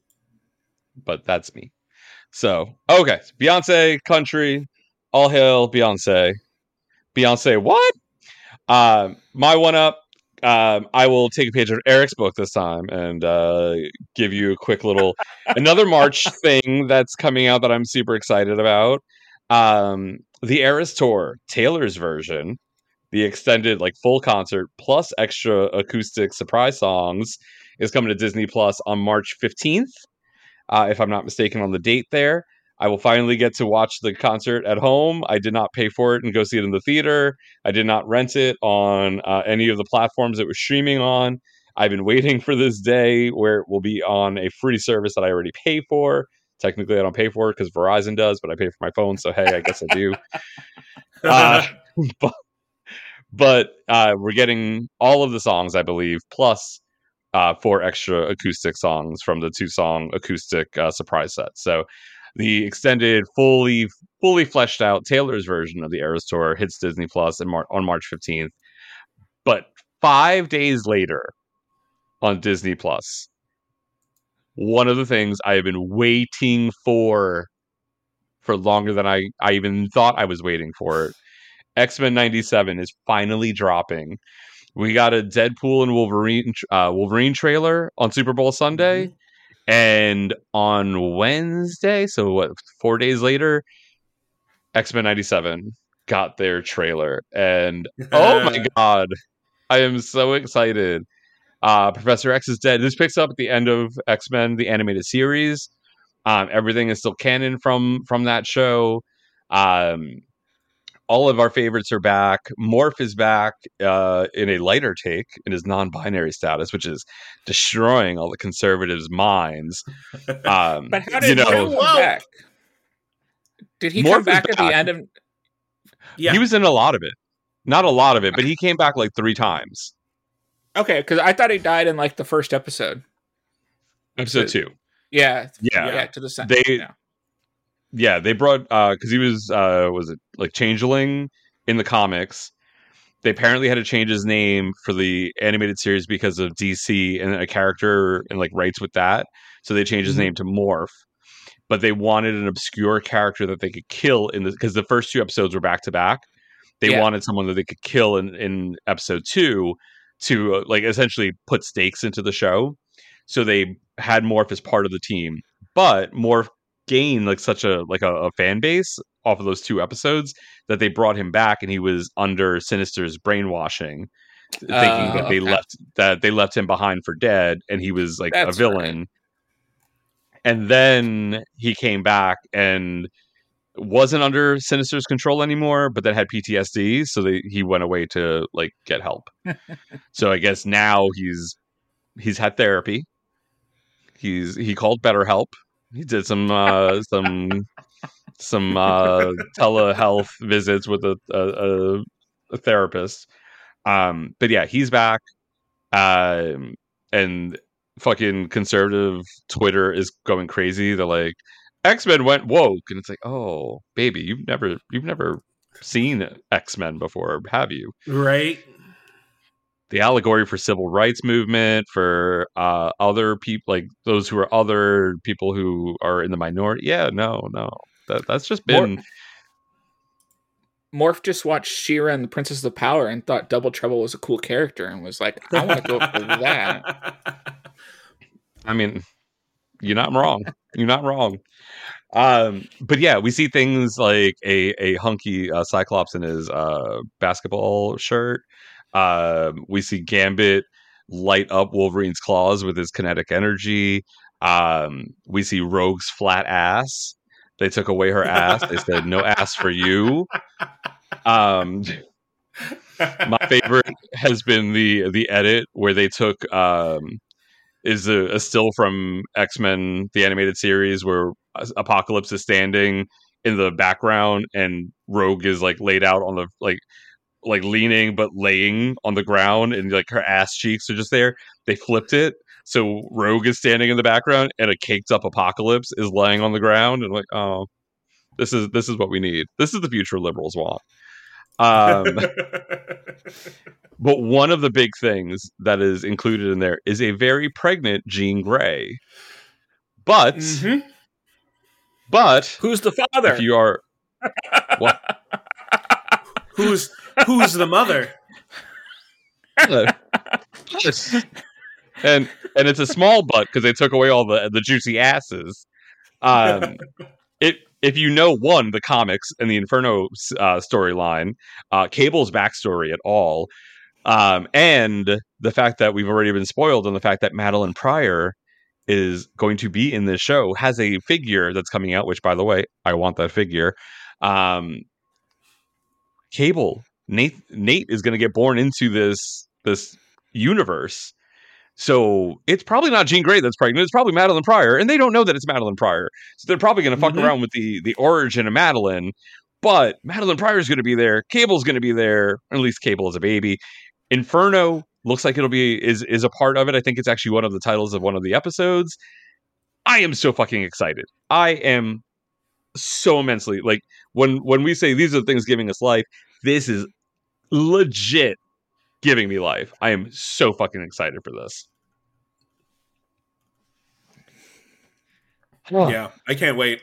But that's me. So okay, Beyonce, country, all hail Beyonce. Beyonce, what? Um, my one up. Um, I will take a page of Eric's book this time and uh, give you a quick little another March thing that's coming out that I'm super excited about. Um, the Eras Tour, Taylor's version, the extended like full concert plus extra acoustic surprise songs is coming to Disney Plus on March fifteenth. Uh, if I'm not mistaken on the date there. I will finally get to watch the concert at home. I did not pay for it and go see it in the theater. I did not rent it on uh, any of the platforms it was streaming on. I've been waiting for this day where it will be on a free service that I already pay for. Technically, I don't pay for it because Verizon does, but I pay for my phone, so hey, I guess I do. Uh, but but uh, we're getting all of the songs, I believe, plus uh, four extra acoustic songs from the two-song acoustic uh, surprise set. So the extended, fully, fully fleshed out Taylor's version of the Eras Tour hits Disney Plus in Mar- on March fifteenth. But five days later, on Disney Plus, one of the things I have been waiting for for longer than I, I even thought I was waiting for it. X-Men ninety-seven is finally dropping. We got a Deadpool and Wolverine uh, Wolverine trailer on Super Bowl Sunday. Mm-hmm. And on Wednesday, so what, four days later, X-Men ninety-seven got their trailer. And oh my God, I am so excited. Uh, Professor X is dead. This picks up at the end of X-Men, the animated series. Um, everything is still canon from, from that show. Um, all of our favorites are back. Morph is back uh, in a lighter take in his non-binary status, which is destroying all the conservatives' minds. Um, but how did you know, Morph come back? Did he Morph come back, back at the end of? Yeah, he was in a lot of it. Not a lot of it, but he came back like three times. Okay, because I thought he died in like the first episode. Episode so, two. Yeah, yeah, yeah. To the center. They. Yeah. Yeah, they brought uh because he was uh was it like Changeling in the comics. They apparently had to change his name for the animated series because of D C and a character and like rights with that. So they changed his mm-hmm. name to Morph. But they wanted an obscure character that they could kill in the because the first two episodes were back to back. They yeah. wanted someone that they could kill in, in episode two to uh, like essentially put stakes into the show. So they had Morph as part of the team, but Morph gained like such a like a, a fan base off of those two episodes that they brought him back, and he was under Sinister's brainwashing, thinking uh, that they okay. left that they left him behind for dead, and he was like That's a villain. Right. And then he came back and wasn't under Sinister's control anymore, but then had P T S D, so they, he went away to like get help. So I guess now he's he's had therapy. He's he called BetterHelp. He did some uh, some some uh, telehealth visits with a, a, a therapist. Um, but yeah, he's back. Um, and fucking conservative Twitter is going crazy. They're like, X-Men went woke, and it's like, oh, baby, you've never you've never seen X-Men before, have you? Right. The allegory for civil rights movement, for uh, other people, like those who are other people who are in the minority. Yeah, no, no, that that's just been. Morph just watched She-Ra and the Princess of Power and thought Double Trouble was a cool character and was like, I want to go for that. I mean, you're not wrong. You're not wrong. Um, but yeah, we see things like a a hunky uh, Cyclops in his uh, basketball shirt. Uh, we see Gambit light up Wolverine's claws with his kinetic energy. Um, we see Rogue's flat ass. They took away her ass. They said, no ass for you. Um, my favorite has been the the edit where they took um, is a, a still from X-Men, the animated series, where Apocalypse is standing in the background and Rogue is like laid out on the like like leaning but laying on the ground, and like her ass cheeks are just there. They flipped it, so Rogue is standing in the background and a caked up Apocalypse is laying on the ground, and like, oh, this is this is what we need. This is the future liberals want. Um, but one of the big things that is included in there is a very pregnant Jean Grey. But, mm-hmm. but who's the father? If you are, what? Who's who's the mother? and and it's a small butt because they took away all the the juicy asses. Um, it. If you know, one, the comics and the Inferno uh, storyline, uh, Cable's backstory at all, um, and the fact that we've already been spoiled on the fact that Madeline Pryor is going to be in this show, has a figure that's coming out, which, by the way, I want that figure. Um, Cable, Nate, Nate is going to get born into this this universe. So it's probably not Jean Grey that's pregnant. It's probably Madeline Pryor, and they don't know that it's Madeline Pryor. So they're probably going to fuck mm-hmm. around with the the origin of Madeline. But Madeline Pryor is going to be there. Cable's going to be there. Or at least Cable as a baby. Inferno looks like it'll be is is a part of it. I think it's actually one of the titles of one of the episodes. I am so fucking excited. I am so immensely like when when we say these are the things giving us life. This is legit giving me life. I am so fucking excited for this. Yeah, I can't wait.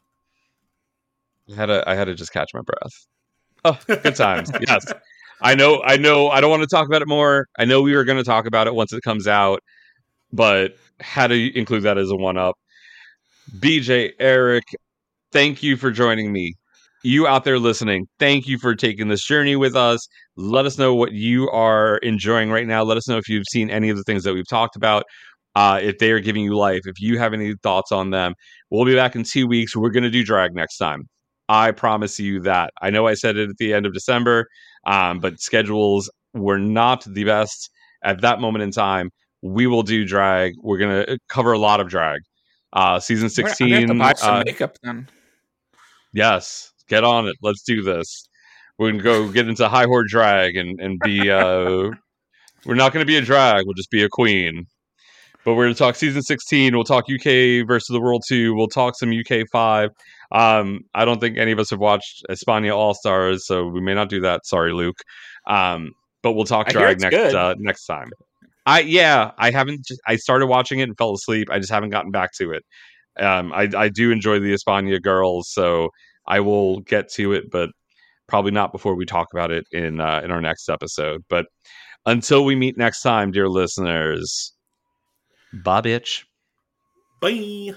I had to, I had to just catch my breath. Oh, good times. Yes. I know, I know, I don't want to talk about it more. I know we were going to talk about it once it comes out, but had to include that as a one-up. B J, Eric, thank you for joining me. You out there listening, thank you for taking this journey with us. Let us know what you are enjoying right now. Let us know if you've seen any of the things that we've talked about. Uh, if they are giving you life, if you have any thoughts on them. We'll be back in two weeks. We're going to do drag next time. I promise you that. I know I said it at the end of December, um, but schedules were not the best at that moment in time. We will do drag. We're going to cover a lot of drag. Uh, season sixteen. I'm gonna have to buy some uh, makeup then. Yes. Get on it. Let's do this. We're gonna go get into high horde drag and and be. Uh, we're not gonna be a drag. We'll just be a queen. But we're gonna talk season sixteen. We'll talk U K versus the World two. We'll talk some U K five. Um, I don't think any of us have watched España All Stars, so we may not do that. Sorry, Luke. Um, but we'll talk drag next uh, next time. I yeah, I haven't. Just, I started watching it and fell asleep. I just haven't gotten back to it. Um, I I do enjoy the España girls, so. I will get to it, but probably not before we talk about it in uh, in our next episode. But until we meet next time, dear listeners, bye, bitch. Bye.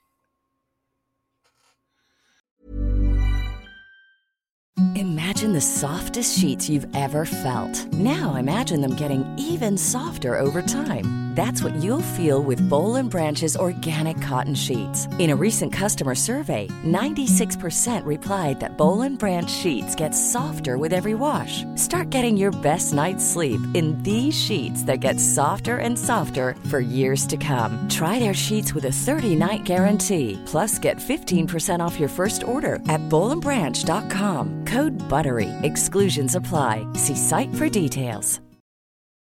Imagine the softest sheets you've ever felt. Now imagine them getting even softer over time. That's what you'll feel with Boll and Branch's organic cotton sheets. In a recent customer survey, ninety-six percent replied that Boll and Branch sheets get softer with every wash. Start getting your best night's sleep in these sheets that get softer and softer for years to come. Try their sheets with a thirty-night guarantee. Plus, get fifteen percent off your first order at boll and branch dot com. Code BUTTERY. Exclusions apply. See site for details.